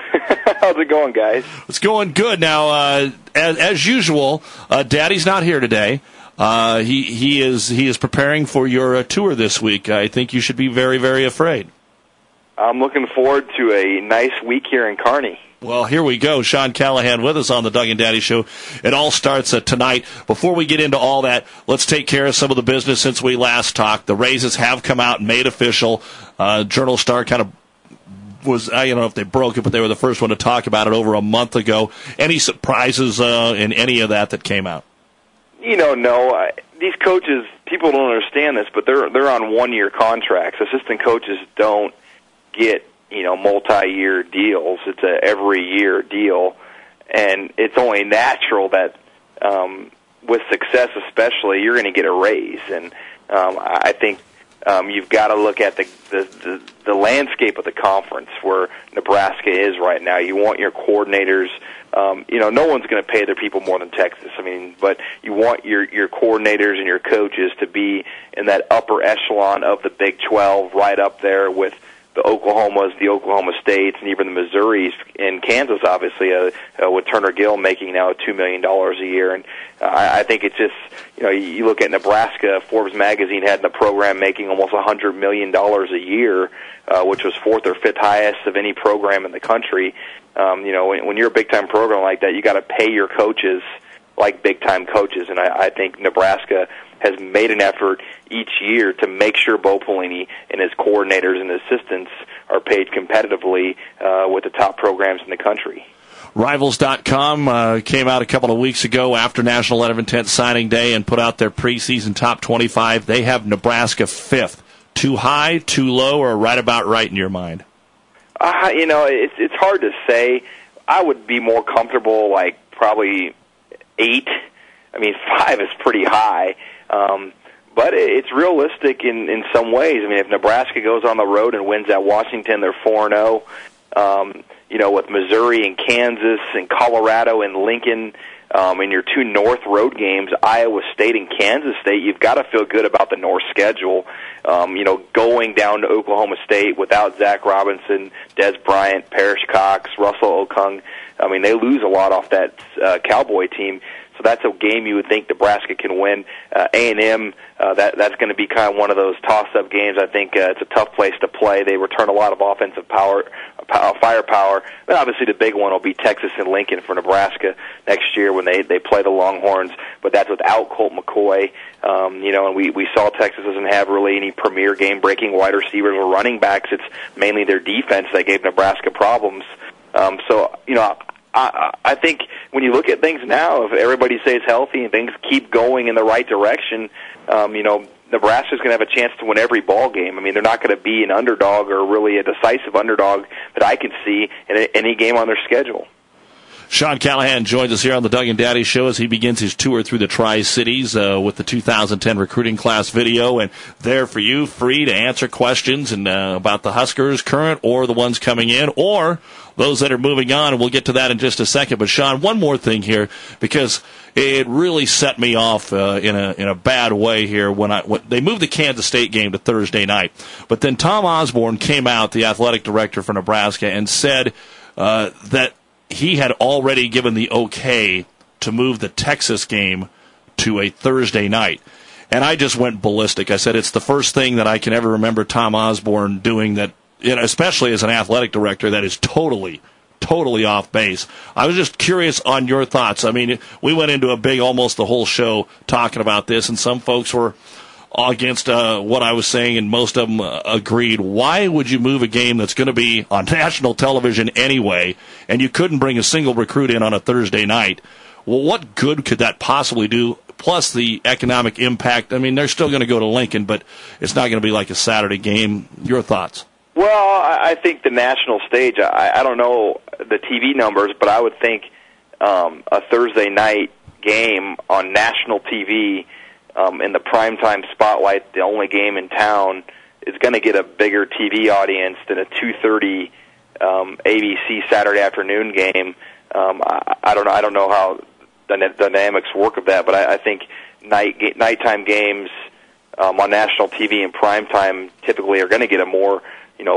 S23: How's it going, guys?
S2: It's going good. Now, uh, as, as usual, uh, Daddy's not here today. Uh, he he is he is preparing for your uh, tour this week. I think you should be very, very afraid.
S23: I'm looking forward to a nice week here in Kearney.
S2: Well, here we go. Sean Callahan with us on the Doug and Daddy Show. It all starts uh, tonight. Before we get into all that, let's take care of some of the business since we last talked. The raises have come out and made official. Uh, Journal Star kind of was, I don't know if they broke it, but they were the first one to talk about it over a month ago. Any surprises uh, in any of that that came out?
S23: You know, no. I, these coaches, people don't understand this, but they're they're on one-year contracts. Assistant coaches don't get, you know, multi-year deals. It's a every-year deal, and it's only natural that um, with success especially, you're going to get a raise. And um, I think um, you've got to look at the, the, the, the landscape of the conference where Nebraska is right now. You want your coordinators, um, you know, no one's going to pay their people more than Texas. I mean, but you want your, your coordinators and your coaches to be in that upper echelon of the Big twelve, right up there with the Oklahomas, the Oklahoma States, and even the Missouris and Kansas, obviously, uh, uh, with Turner Gill making now two million dollars a year. And uh, I, I think it's just, you know, you look at Nebraska, Forbes magazine had the program making almost one hundred million dollars a year, uh, which was fourth or fifth highest of any program in the country. Um, you know, when, when you're a big-time program like that, you got to pay your coaches like big-time coaches. And I, I think Nebraska has made an effort each year to make sure Bo Pelini and his coordinators and assistants are paid competitively uh, with the top programs in the country.
S2: Rivals dot com uh, came out a couple of weeks ago after National Letter of Intent Signing Day and put out their preseason top twenty-five. They have Nebraska fifth. Too high, too low, or right about right in your mind?
S23: Uh, you know, it's it's hard to say. I would be more comfortable, like, probably eight. I mean, five is pretty high. Um, but it's realistic in, in some ways. I mean, if Nebraska goes on the road and wins at Washington, they're four and oh. Um, you know, with Missouri and Kansas and Colorado and Lincoln, um, in your two North road games, Iowa State and Kansas State, you've got to feel good about the North schedule. Um, you know, going down to Oklahoma State without Zach Robinson, Des Bryant, Parrish Cox, Russell Okung. I mean, they lose a lot off that uh, Cowboy team. So that's a game you would think Nebraska can win. Uh, A and M, uh, that, that's going to be kind of one of those toss-up games. I think uh, it's a tough place to play. They return a lot of offensive power, uh, firepower. But obviously the big one will be Texas and Lincoln for Nebraska next year when they, they play the Longhorns. But that's without Colt McCoy. Um, you know, and we, we saw Texas doesn't have really any premier game-breaking wide receivers or running backs. It's mainly their defense that gave Nebraska problems. Um, so, you know, I, I think when you look at things now, if everybody stays healthy and things keep going in the right direction, um, you know, Nebraska's going to have a chance to win every ball game. I mean, they're not going to be an underdog or really a decisive underdog that I can see in a, any game on their schedule.
S2: Sean Callahan joins us here on the Doug and Daddy Show as he begins his tour through the Tri-Cities uh, with the two thousand ten recruiting class video. And there for you, free to answer questions and uh, about the Huskers, current or the ones coming in, or those that are moving on. And we'll get to that in just a second. But, Sean, one more thing here, because it really set me off uh, in a in a bad way here when I when they moved the Kansas State game to Thursday night. But then Tom Osborne came out, the athletic director for Nebraska, and said uh, that he had already given the okay to move the Texas game to a Thursday night. And I just went ballistic. I said it's the first thing that I can ever remember Tom Osborne doing that, you know, especially as an athletic director, that is totally, totally off base. I was just curious on your thoughts. I mean, we went into a big, almost the whole show talking about this, and some folks were against uh, what I was saying, and most of them uh, agreed. Why would you move a game that's going to be on national television anyway, and you couldn't bring a single recruit in on a Thursday night? Well, what good could that possibly do? Plus the economic impact. I mean, they're still going to go to Lincoln, but it's not going to be like a Saturday game. Your thoughts?
S23: Well, I think the national stage, I, I don't know the T V numbers, but I would think um, a Thursday night game on national T V Um, in the primetime spotlight, the only game in town, is going to get a bigger T V audience than a two thirty um, A B C Saturday afternoon game. Um, I, I don't know. I don't know how the dynamics work of that, but I, I think night nighttime games um, on national T V and primetime typically are going to get a more, you know,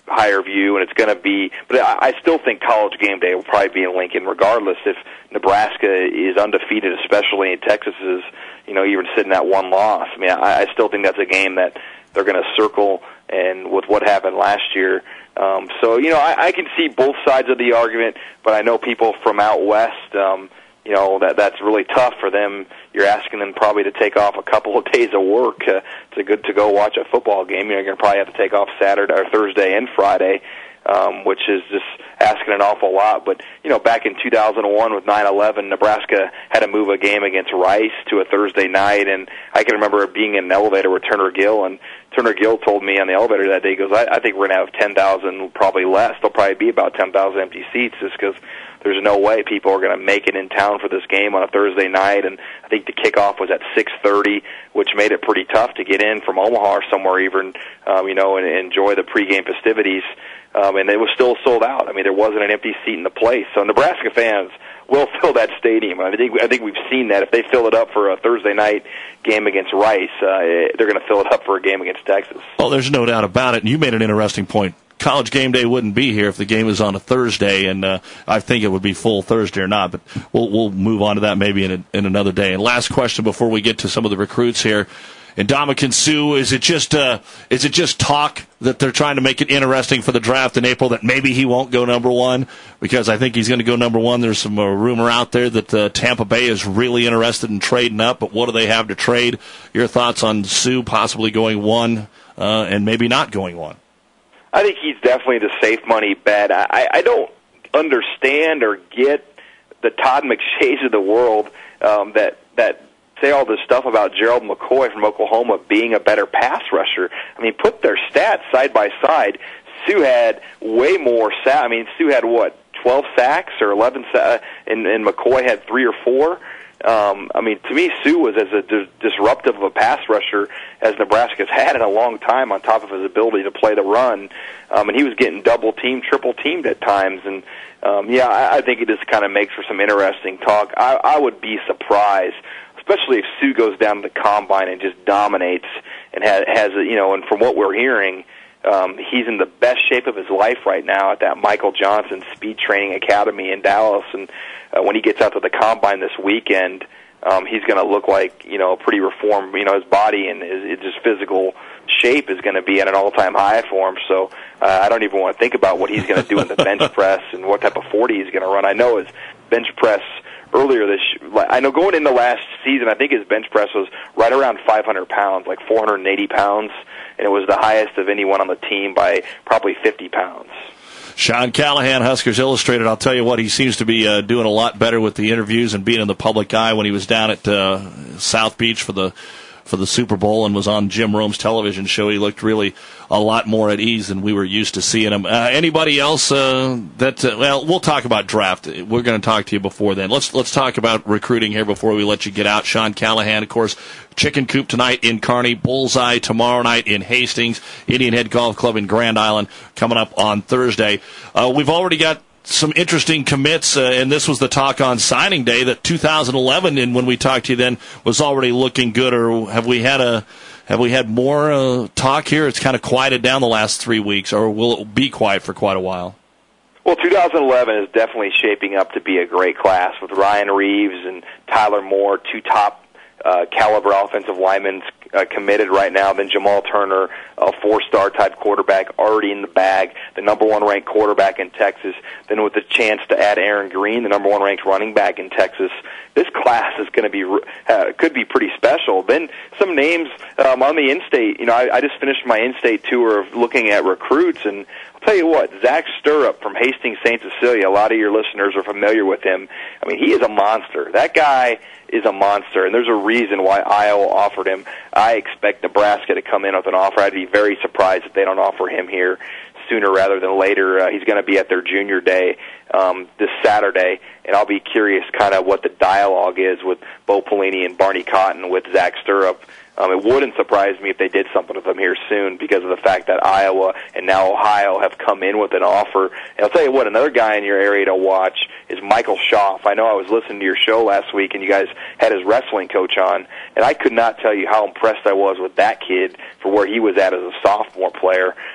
S23: higher view, and it's going to be. But I, I still think College Game Day will probably be in Lincoln, regardless if Nebraska is undefeated, especially in Texas is, you know, even sitting at one loss. I mean, I, I still think that's a game that they're going to circle, and with what happened last year. Um, so, you know, I, I can see both sides of the argument, but I know people from out west, um, you know, that that's really tough for them. You're asking them probably to take off a couple of days of work uh, to go to go watch a football game. You're going to probably have to take off Saturday or Thursday and Friday, um, which is just asking an awful lot. But, you know, back in two thousand one with nine eleven, Nebraska had to move a game against Rice to a Thursday night, and I can remember being in an elevator with Turner Gill, and Turner Gill told me on the elevator that day, he goes, I, I think we're going to have ten thousand, probably less. There'll probably be about ten thousand empty seats just because there's no way people are going to make it in town for this game on a Thursday night. And I think the kickoff was at six thirty, which made it pretty tough to get in from Omaha or somewhere even, um, you know, and, and enjoy the pregame festivities. Um, and it was still sold out. I mean, there wasn't an empty seat in the place. So Nebraska fans will fill that stadium. I think I think we've seen that. If they fill it up for a Thursday night game against Rice, uh, they're going to fill it up for a game against Texas.
S2: Well, there's no doubt about it. And you made an interesting point. College Game Day wouldn't be here if the game was on a Thursday, and uh, I think it would be full Thursday or not. But we'll we'll move on to that maybe in a, in another day. And last question before we get to some of the recruits here. Ndamukong Suh, is it just uh, is it just talk that they're trying to make it interesting for the draft in April that maybe he won't go number one? Because I think he's going to go number one. There's some uh, rumor out there that uh, Tampa Bay is really interested in trading up, but what do they have to trade? Your thoughts on Suh possibly going one uh, and maybe not going one?
S23: I think he's definitely the safe money bet. I, I don't understand or get the Todd McShays of the world um, that that say all this stuff about Gerald McCoy from Oklahoma being a better pass rusher. I mean, put their stats side by side. Suh had way more sacks. I mean, Suh had, what, twelve sacks or eleven sacks, and, and McCoy had three or four. Um, I mean, to me, Suh was as a dis- disruptive of a pass rusher as Nebraska's had in a long time, on top of his ability to play the run. Um, and he was getting double-teamed, triple-teamed at times. And, um, yeah, I, I think it just kind of makes for some interesting talk. I, I would be surprised, especially if Suh goes down to the combine and just dominates and has, has a, you know, and from what we're hearing, um, he's in the best shape of his life right now at that Michael Johnson Speed Training Academy in Dallas. And uh, when he gets out to the combine this weekend, um, he's going to look like, you know, pretty reformed. You know, his body and his, his physical shape is going to be at an all-time high for him. So uh, I don't even want to think about what he's going to do in the bench press and what type of forty he's going to run. I know his bench press earlier this, I know going into last season, I think his bench press was right around five hundred pounds, like four hundred eighty pounds, and it was the highest of anyone on the team by probably fifty pounds.
S2: Sean Callahan, Huskers Illustrated. I'll tell you what, he seems to be uh, doing a lot better with the interviews and being in the public eye. When he was down at uh, South Beach for the for the Super Bowl and was on Jim Rome's television show, he looked really a lot more at ease than we were used to seeing him. Uh, anybody else uh, that, uh, well, we'll talk about draft. We're going to talk to you before then. Let's let's talk about recruiting here before we let you get out. Sean Callahan, of course, Chicken Coop tonight in Kearney, Bullseye tomorrow night in Hastings, Indian Head Golf Club in Grand Island coming up on Thursday. Uh, we've already got some interesting commits, uh, and this was the talk on signing day that two thousand eleven, and when we talked to you then, was already looking good. Or have we had a have we had more uh, talk here? It's kind of quieted down the last three weeks, or will it be quiet for quite a while?
S23: Well, two thousand eleven is definitely shaping up to be a great class with Ryan Reeves and Tyler Moore, two top uh, caliber offensive linemen uh, committed right now. Then Jamal Turner, a four-star type quarterback, already in the bag, the number one ranked quarterback in Texas. Then with the chance to add Aaron Green, the number one ranked running back in Texas. This class is going to be uh, could be pretty special. Then some names um, on the in-state. You know, I, I just finished my in-state tour of looking at recruits, and I'll tell you what, Zach Stirrup from Hastings Saint Cecilia. A lot of your listeners are familiar with him. I mean, he is a monster. That guy is a monster, and there's a reason why Iowa offered him. I expect Nebraska to come in with an offer. I'd be very surprised if they don't offer him here sooner rather than later. Uh, he's going to be at their junior day um, this Saturday, and I'll be curious kind of what the dialogue is with Bo Pelini and Barney Cotton with Zach Stirrup. Um, it wouldn't surprise me if they did something with him here soon because of the fact that Iowa and now Ohio have come in with an offer. And I'll tell you what, another guy in your area to watch is Michael Schaaf. I know I was listening to your show last week, and you guys had his wrestling coach on, and I could not tell you how impressed I was with that kid for where he was at as a sophomore player.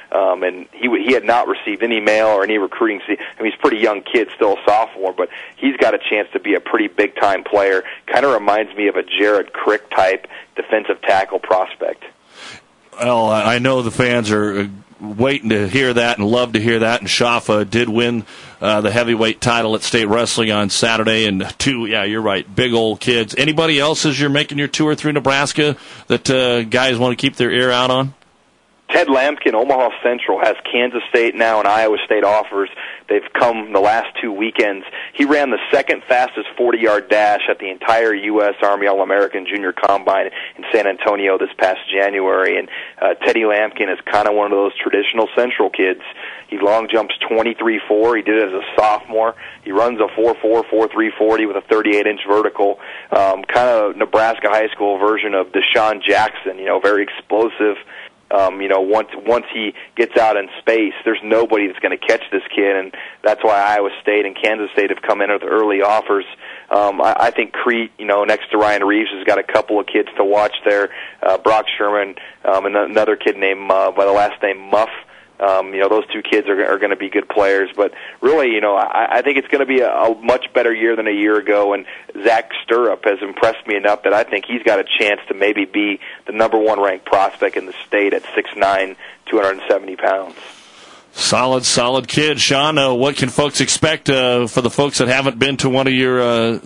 S23: Um, and he he had not received any mail or any recruiting. I mean, he's a pretty young kid, still a sophomore, but he's got a chance to be a pretty big-time player. Kind of reminds me of a Jared Crick type defensive tackle prospect.
S2: Well, I know the fans are waiting to hear that and love to hear that. And Shafa did win uh, the heavyweight title at State Wrestling on Saturday. And two, yeah, you're right, big old kids. Anybody else as you're making your tour through Nebraska that uh, guys want to keep their ear out on?
S23: Ted Lampkin, Omaha Central, has Kansas State now and Iowa State offers. They've come the last two weekends. He ran the second fastest forty-yard dash at the entire U S Army All-American Junior Combine in San Antonio this past January. And uh, Teddy Lampkin is kind of one of those traditional Central kids. He long jumps twenty-three four. He did it as a sophomore. He runs a four four, four three forty with a thirty-eight inch vertical. Um, kind of Nebraska high school version of Deshaun Jackson, you know, very explosive. Um, you know, once once he gets out in space, there's nobody that's going to catch this kid, and that's why Iowa State and Kansas State have come in with early offers. Um, I, I think Crete, you know, next to Ryan Reeves, has got a couple of kids to watch there. Uh, Brock Sherman, um, and another kid named uh, by the last name Muff. Um, you know, those two kids are, are going to be good players. But really, you know, I, I think it's going to be a, a much better year than a year ago. And Zach Stirrup has impressed me enough that I think he's got a chance to maybe be the number one ranked prospect in the state at six nine, two hundred seventy pounds.
S2: Solid, solid kid. Sean, uh, what can folks expect uh, for the folks that haven't been to one of your, uh,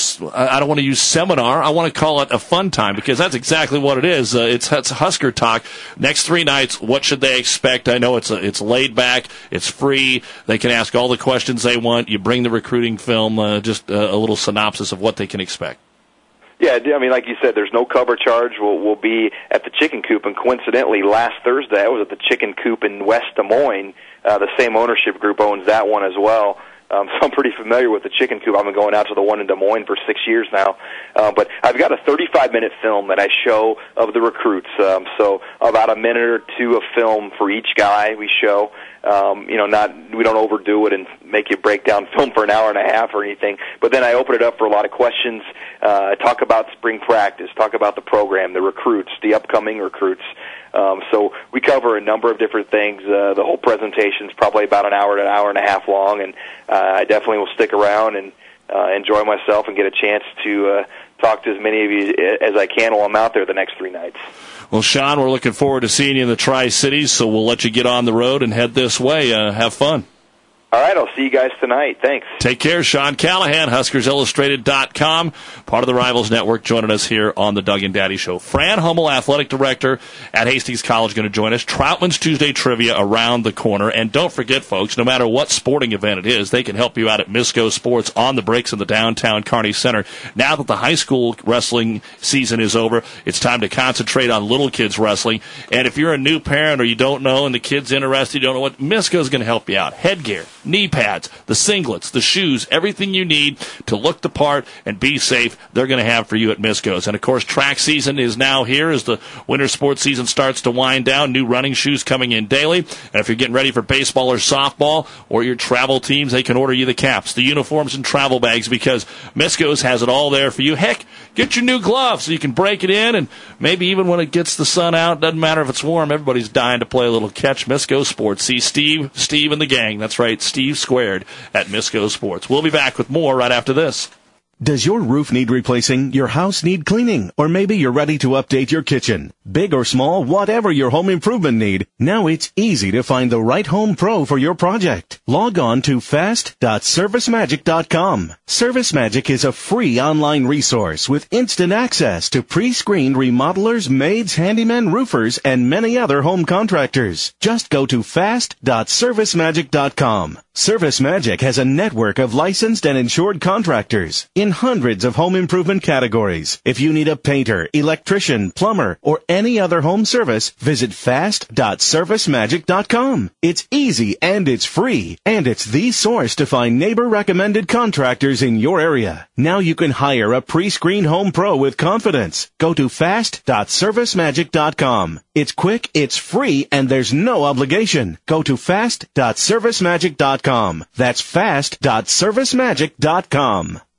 S2: I don't want to use seminar, I want to call it a fun time, because that's exactly what it is. Uh, it's, it's Husker Talk. Next three nights, what should they expect? I know it's a, it's laid back, it's free, they can ask all the questions they want, you bring the recruiting film, uh, just uh, a little synopsis of what they can expect.
S23: Yeah, I mean, like you said, there's no cover charge. We'll, we'll be at the Chicken Coop, and coincidentally, last Thursday I was at the Chicken Coop in West Des Moines. Uh, the same ownership group owns that one as well. Um, so I'm pretty familiar with the Chicken Coop. I've been going out to the one in Des Moines for six years now. Uh, but I've got a thirty-five minute film that I show of the recruits. Um, so about a minute or two of film for each guy we show. Um, you know, not we don't overdo it and make you break down film for an hour and a half or anything. But then I open it up for a lot of questions. Uh, talk about spring practice, talk about the program, the recruits, the upcoming recruits. Um, so we cover a number of different things. Uh, the whole presentation is probably about an hour to an hour and a half long, and uh, I definitely will stick around and uh, enjoy myself and get a chance to uh, talk to as many of you as I can while I'm out there the next three nights.
S2: Well, Sean, we're looking forward to seeing you in the Tri-Cities, so we'll let you get on the road and head this way. Uh, have fun.
S23: All right, I'll see you guys tonight. Thanks.
S2: Take care. Sean Callahan, Huskers Illustrated dot com, part of the Rivals Network, joining us here on the Doug and Daddy Show. Fran Hummel, Athletic Director at Hastings College, going to join us. Troutman's Tuesday Trivia around the corner. And don't forget, folks, no matter what sporting event it is, they can help you out at Misco Sports on the breaks in the downtown Kearney Center. Now that the high school wrestling season is over, it's time to concentrate on little kids wrestling. And if you're a new parent or you don't know and the kid's interested, you don't know what, Misco's going to help you out. Headgear, knee pads, the singlets, the shoes, everything you need to look the part and be safe, they're going to have for you at Misco's. And, of course, track season is now here as the winter sports season starts to wind down. New running shoes coming in daily. And if you're getting ready for baseball or softball or your travel teams, they can order you the caps, the uniforms, and travel bags, because Misco's has it all there for you. Heck, get your new gloves so you can break it in, and maybe even when it gets the sun out, doesn't matter if it's warm, everybody's dying to play a little catch. Misco Sports. See Steve, Steve and the gang. That's right, Steve Squared at Misco Sports. We'll be back with more right after this.
S3: Does your roof need replacing? Your house need cleaning? Or maybe you're ready to update your kitchen? Big or small, whatever your home improvement need, now it's easy to find the right home pro for your project. Log on to fast dot service magic dot com. ServiceMagic is a free online resource with instant access to pre-screened remodelers, maids, handymen, roofers, and many other home contractors. Just go to fast dot service magic dot com. ServiceMagic has a network of licensed and insured contractors in hundreds of home improvement categories. If you need a painter, electrician, plumber, or any other home service, visit fast dot service magic dot com. It's easy and it's free, and it's the source to find neighbor-recommended contractors in your area. Now you can hire a pre-screened home pro with confidence. Go to fast dot service magic dot com. It's quick, it's free, and there's no obligation. Go to fast dot service magic dot com. That's fast dot service magic dot com.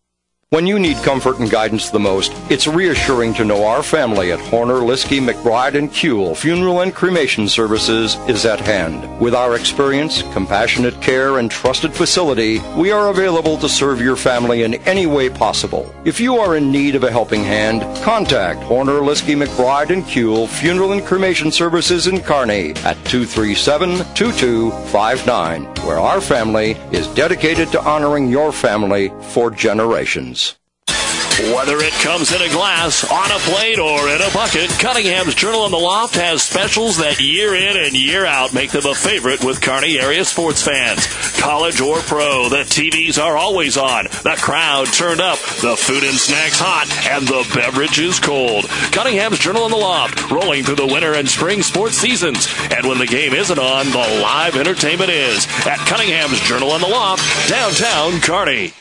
S5: When you need comfort and guidance the most, it's reassuring to know our family at Horner, Liskey, McBride, and Kuehl Funeral and Cremation Services is at hand. With our experience, compassionate care, and trusted facility, we are available to serve your family in any way possible. If you are in need of a helping hand, contact Horner, Liskey, McBride, and Kuehl Funeral and Cremation Services in Kearney at two three seven, two two five nine, where our family is dedicated to honoring your family for generations.
S2: Whether it comes in a glass, on a plate, or in a bucket, Cunningham's Journal in the Loft has specials that year in and year out make them a favorite with Kearney area sports fans. College or pro, the T Vs are always on, the crowd turned up, the food and snacks hot, and the beverages cold. Cunningham's Journal in the Loft, rolling through the winter and spring sports seasons. And when the game isn't on, the live entertainment is at Cunningham's Journal in the Loft, downtown Kearney.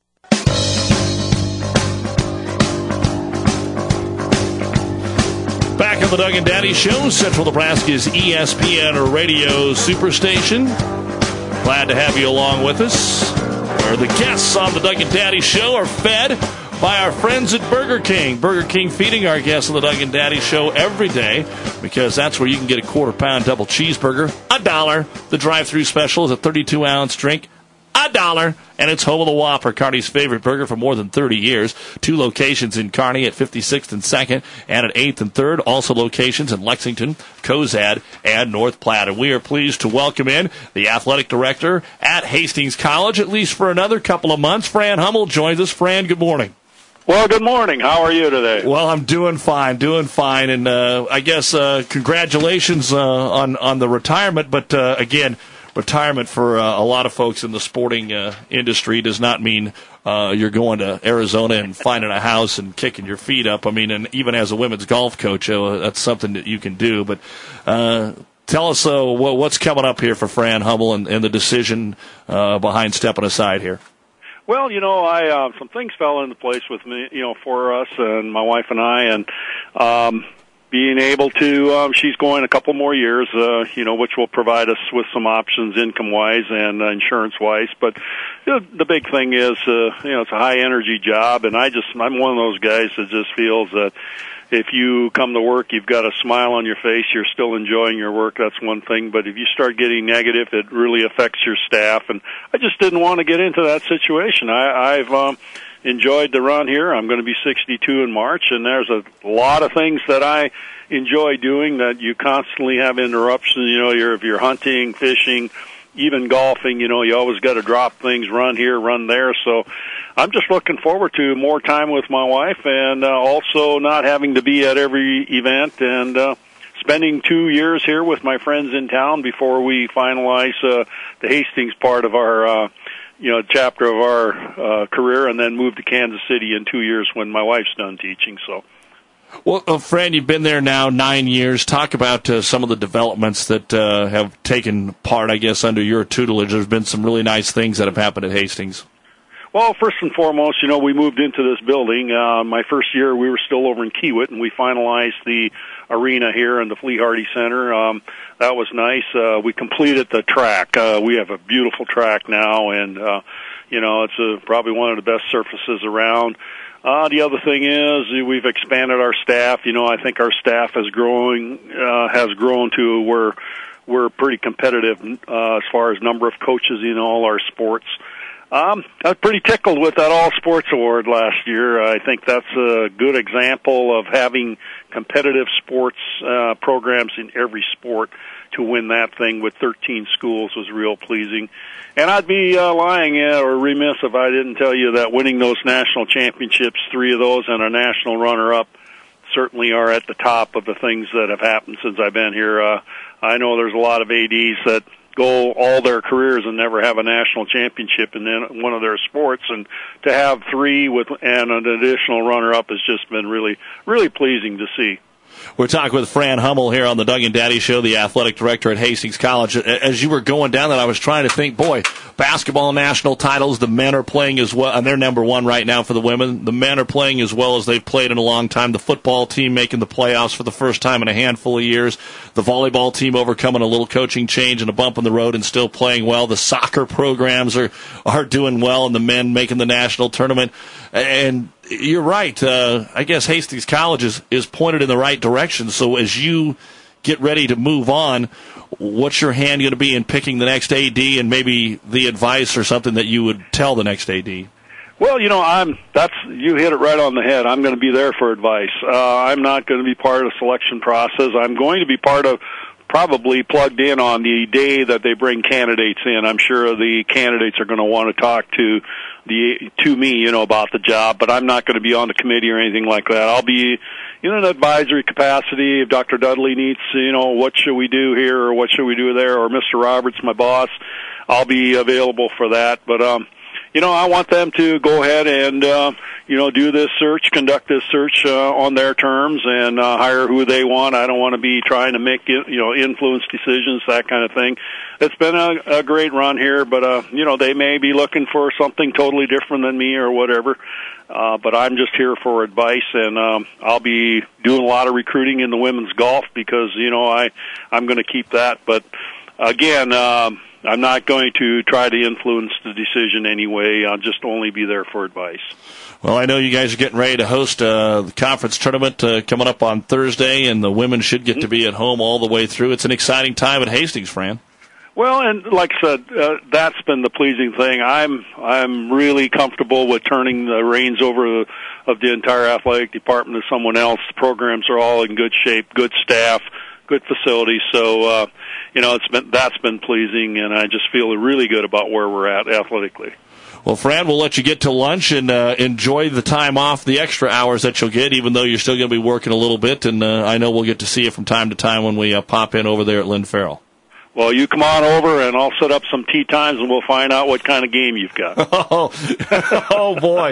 S2: Back on the Doug and Daddy Show, Central Nebraska's E S P N radio superstation. Glad to have you along with us. Where the guests on the Doug and Daddy Show are fed by our friends at Burger King. Burger King feeding our guests on the Doug and Daddy Show every day because that's where you can get a quarter pound double cheeseburger, a dollar. The drive-through special is a thirty-two ounce drink, a dollar, and it's home of the Whopper, Kearney's favorite burger for more than thirty years. Two locations in Kearney at fifty-sixth and second and at eighth and third. Also locations in Lexington, Cozad, and North Platte. And we are pleased to welcome in the athletic director at Hastings College, at least for another couple of months. Fran Hummel joins us. Fran, good morning.
S6: Well, good morning. How are you today?
S2: Well, I'm doing fine, doing fine. And uh, I guess uh, congratulations uh, on, on the retirement. But, uh, again, retirement for uh, a lot of folks in the sporting uh, industry does not mean uh, you're going to Arizona and finding a house and kicking your feet up. I mean, and even as a women's golf coach, uh, that's something that you can do. But uh, tell us uh, what's coming up here for Fran Hummel and, and the decision uh, behind stepping aside here.
S6: Well, you know, I uh, some things fell into place with me, you know, for us and my wife and I, and um, being able to, um, she's going a couple more years, uh, you know, which will provide us with some options income-wise and uh, insurance-wise. But you know, the big thing is, uh, you know, it's a high-energy job, and I just, I'm one of those guys that just feels that if you come to work, you've got a smile on your face, you're still enjoying your work, that's one thing. But if you start getting negative, it really affects your staff. And I just didn't want to get into that situation. I, I've um, enjoyed the run here. I'm going to be sixty-two in March, and there's a lot of things that I enjoy doing that you constantly have interruptions. You know, you're, if you're hunting, fishing, even golfing, you know, you always got to drop things, run here, run there. So I'm just looking forward to more time with my wife and uh, also not having to be at every event and uh, spending two years here with my friends in town before we finalize uh, the Hastings part of our, uh, you know, chapter of our uh, career, and then move to Kansas City in two years when my wife's done teaching. So.
S2: Well, uh, Fran, you've been there now nine years. Talk about uh, some of the developments that uh, have taken part, I guess, under your tutelage. There's been some really nice things that have happened at Hastings.
S6: Well, first and foremost, you know, we moved into this building. Uh, my first year, we were still over in Kiewit, and we finalized the arena here in the Flea Hardy Center. Um, that was nice. Uh, we completed the track. Uh, we have a beautiful track now, and, uh, you know, it's a, probably one of the best surfaces around. Uh, the other thing is we've expanded our staff. You know, I think our staff is growing, uh, has grown to where we're pretty competitive uh, as far as number of coaches in all our sports. Um, I was pretty tickled with that All Sports Award last year. I think that's a good example of having competitive sports uh, programs in every sport. To win that thing with thirteen schools was real pleasing. And I'd be uh, lying uh, or remiss if I didn't tell you that winning those national championships, three of those and a national runner-up, certainly are at the top of the things that have happened since I've been here. Uh, I know there's a lot of A Ds that go all their careers and never have a national championship in one of their sports, and to have three with and an additional runner-up has just been really, really pleasing to see.
S2: We're talking with Fran Hummel here on the Doug and Daddy Show, the athletic director at Hastings College. As you were going down that, I was trying to think, boy, basketball national titles, the men are playing as well, and they're number one right now for the women. The men are playing as well as they've played in a long time. The football team making the playoffs for the first time in a handful of years. The volleyball team overcoming a little coaching change and a bump in the road and still playing well. The soccer programs are, are doing well, and the men making the national tournament. And you're right. Uh, I guess Hastings College is, is pointed in the right direction. So as you get ready to move on, what's your hand going to be in picking the next A D and maybe the advice or something that you would tell the next A D?
S6: Well, you know, I'm. That's you hit it right on the head. I'm going to be there for advice. Uh, I'm not going to be part of the selection process. I'm going to be part of, probably plugged in on the day that they bring candidates in. I'm sure the candidates are going to want to talk to the to me, you know, about the job, but I'm not going to be on the committee or anything like that. I'll be in an advisory capacity. If Doctor Dudley needs, you know, what should we do here or what should we do there, or Mister Roberts, my boss, I'll be available for that. But, um, you know, I want them to go ahead and, uh, you know, do this search, conduct this search uh, on their terms and uh, hire who they want. I don't want to be trying to make, you know, influence decisions, that kind of thing. It's been a, a great run here, but, uh, you know, they may be looking for something totally different than me or whatever. Uh, but I'm just here for advice, and um, I'll be doing a lot of recruiting in the women's golf because, you know, I, I'm going to keep that. But, again, um, I'm not going to try to influence the decision anyway. I'll just only be there for advice.
S2: Well, I know you guys are getting ready to host uh, the conference tournament uh, coming up on Thursday, and the women should get to be at home all the way through. It's an exciting time at Hastings, Fran.
S6: Well, and like I said, uh, that's been the pleasing thing. I'm I'm really comfortable with turning the reins over of the entire athletic department to someone else. The programs are all in good shape, good staff, good facilities. So, uh, you know, it's been that's been pleasing, and I just feel really good about where we're at athletically.
S2: Well, Fran, we'll let you get to lunch and uh, enjoy the time off, the extra hours that you'll get, even though you're still going to be working a little bit. And uh, I know we'll get to see you from time to time when we uh, pop in over there at Lynn Farrell.
S6: Well, you come on over, and I'll set up some tee times, and we'll find out what kind of game you've got.
S2: Oh, oh boy.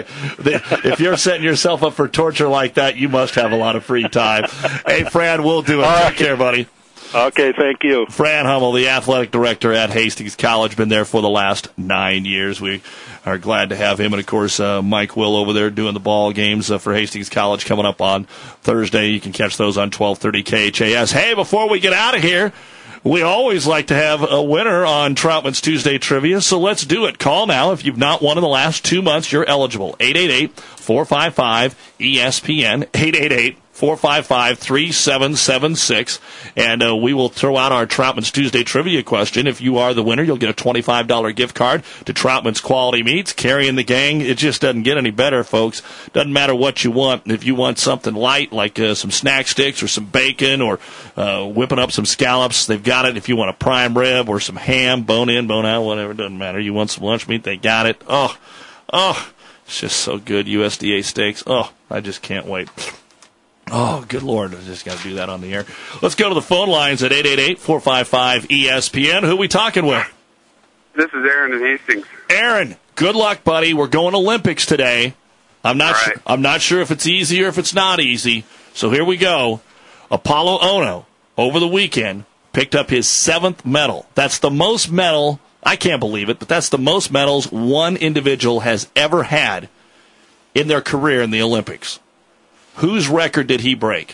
S2: If you're setting yourself up for torture like that, you must have a lot of free time. Hey, Fran, we'll do it.
S6: All right.
S2: Take care, buddy.
S6: Okay, thank you.
S2: Fran Hummel, the athletic director at Hastings College, been there for the last nine years. We are glad to have him. And, of course, uh, Mike Will over there doing the ball games uh, for Hastings College coming up on Thursday. You can catch those on twelve thirty K H A S. Hey, before we get out of here, we always like to have a winner on Troutman's Tuesday Trivia, so let's do it. Call now. If you've not won in the last two months, you're eligible. eight eight eight, four five five, E S P N, eight eight eight, four five five, three seven seven six, and uh, we will throw out our Troutman's Tuesday Trivia question. If you are the winner, you'll get a twenty-five dollars gift card to Troutman's Quality Meats. Carrying the gang, it just doesn't get any better, folks. Doesn't matter what you want. If you want something light, like uh, some snack sticks or some bacon or uh, whipping up some scallops, they've got it. If you want a prime rib or some ham, bone in, bone out, whatever, doesn't matter. You want some lunch meat, they got it. Oh, oh, it's just so good. U S D A steaks. Oh, I just can't wait. Oh, good Lord. I just got to do that on the air. Let's go to the phone lines at eight eight eight, four five five, E S P N. Who are we talking with?
S4: This is Aaron in Hastings.
S2: Aaron, good luck, buddy. We're going Olympics today. I'm not,
S4: right.
S2: su- I'm not sure if it's easy or if it's not easy. So here we go. Apollo Ono, over the weekend, picked up his seventh medal. That's the most medal, I can't believe it, but that's the most medals one individual has ever had in their career in the Olympics. Whose record did he break?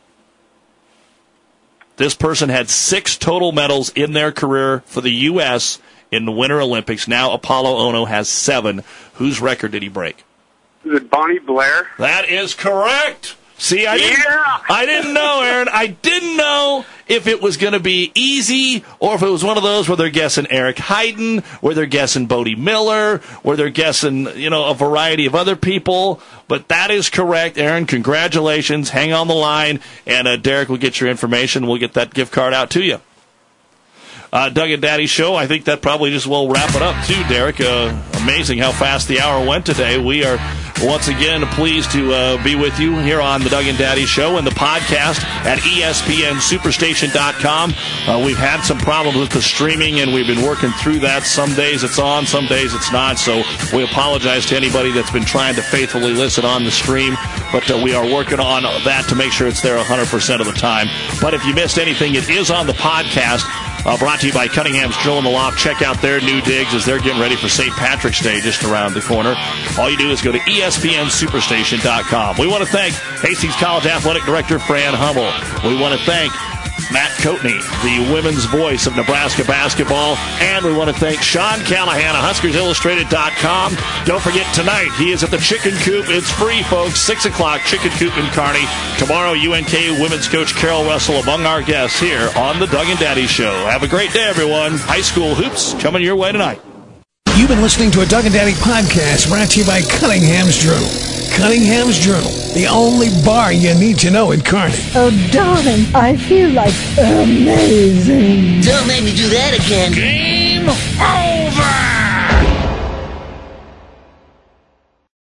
S2: This person had six total medals in their career for the U S in the Winter Olympics. Now Apollo Ono has seven. Whose record did he break?
S4: Is it Bonnie Blair?
S2: That is correct. See, I didn't,
S4: yeah!
S2: I didn't know, Aaron. I didn't know if it was going to be easy or if it was one of those where they're guessing Eric Hayden, where they're guessing Bodie Miller, where they're guessing, you know, a variety of other people. But that is correct, Aaron. Congratulations. Hang on the line, and uh, Derek will get your information. We'll get that gift card out to you. uh, Doug and Daddy show. I think that probably just will wrap it up, too, Derek. Uh, amazing how fast the hour went today. We are once again pleased to uh, be with you here on the Doug and Daddy show and the podcast at E S P N superstation dot com. Uh, we've had some problems with the streaming, and we've been working through that. Some days it's on, some days it's not, so we apologize to anybody that's been trying to faithfully listen on the stream, but uh, we are working on that to make sure it's there one hundred percent of the time. But if you missed anything, it is on the podcast. Uh, brought to you by Cunningham's Drill in the Loft. Check out their new digs as they're getting ready for Saint Patrick's Day just around the corner. All you do is go to E S P N superstation dot com. We want to thank Hastings College Athletic Director Fran Hummel. We want to thank Matt Coatney, the women's voice of Nebraska basketball. And we want to thank Sean Callahan of Huskers Illustrated dot com. Don't forget, tonight, he is at the Chicken Coop. It's free, folks. six o'clock, Chicken Coop in Kearney. Tomorrow, U N K women's coach Carol Russell among our guests here on the Doug and Daddy Show. Have a great day, everyone. High school hoops coming your way tonight.
S1: You've been listening to a Doug and Daddy podcast brought to you by Cunningham's Journal. Cunningham's Journal, the only bar you need to know in Kearney.
S7: Oh, darling, I feel like amazing.
S8: Don't make me do that again.
S21: Game over!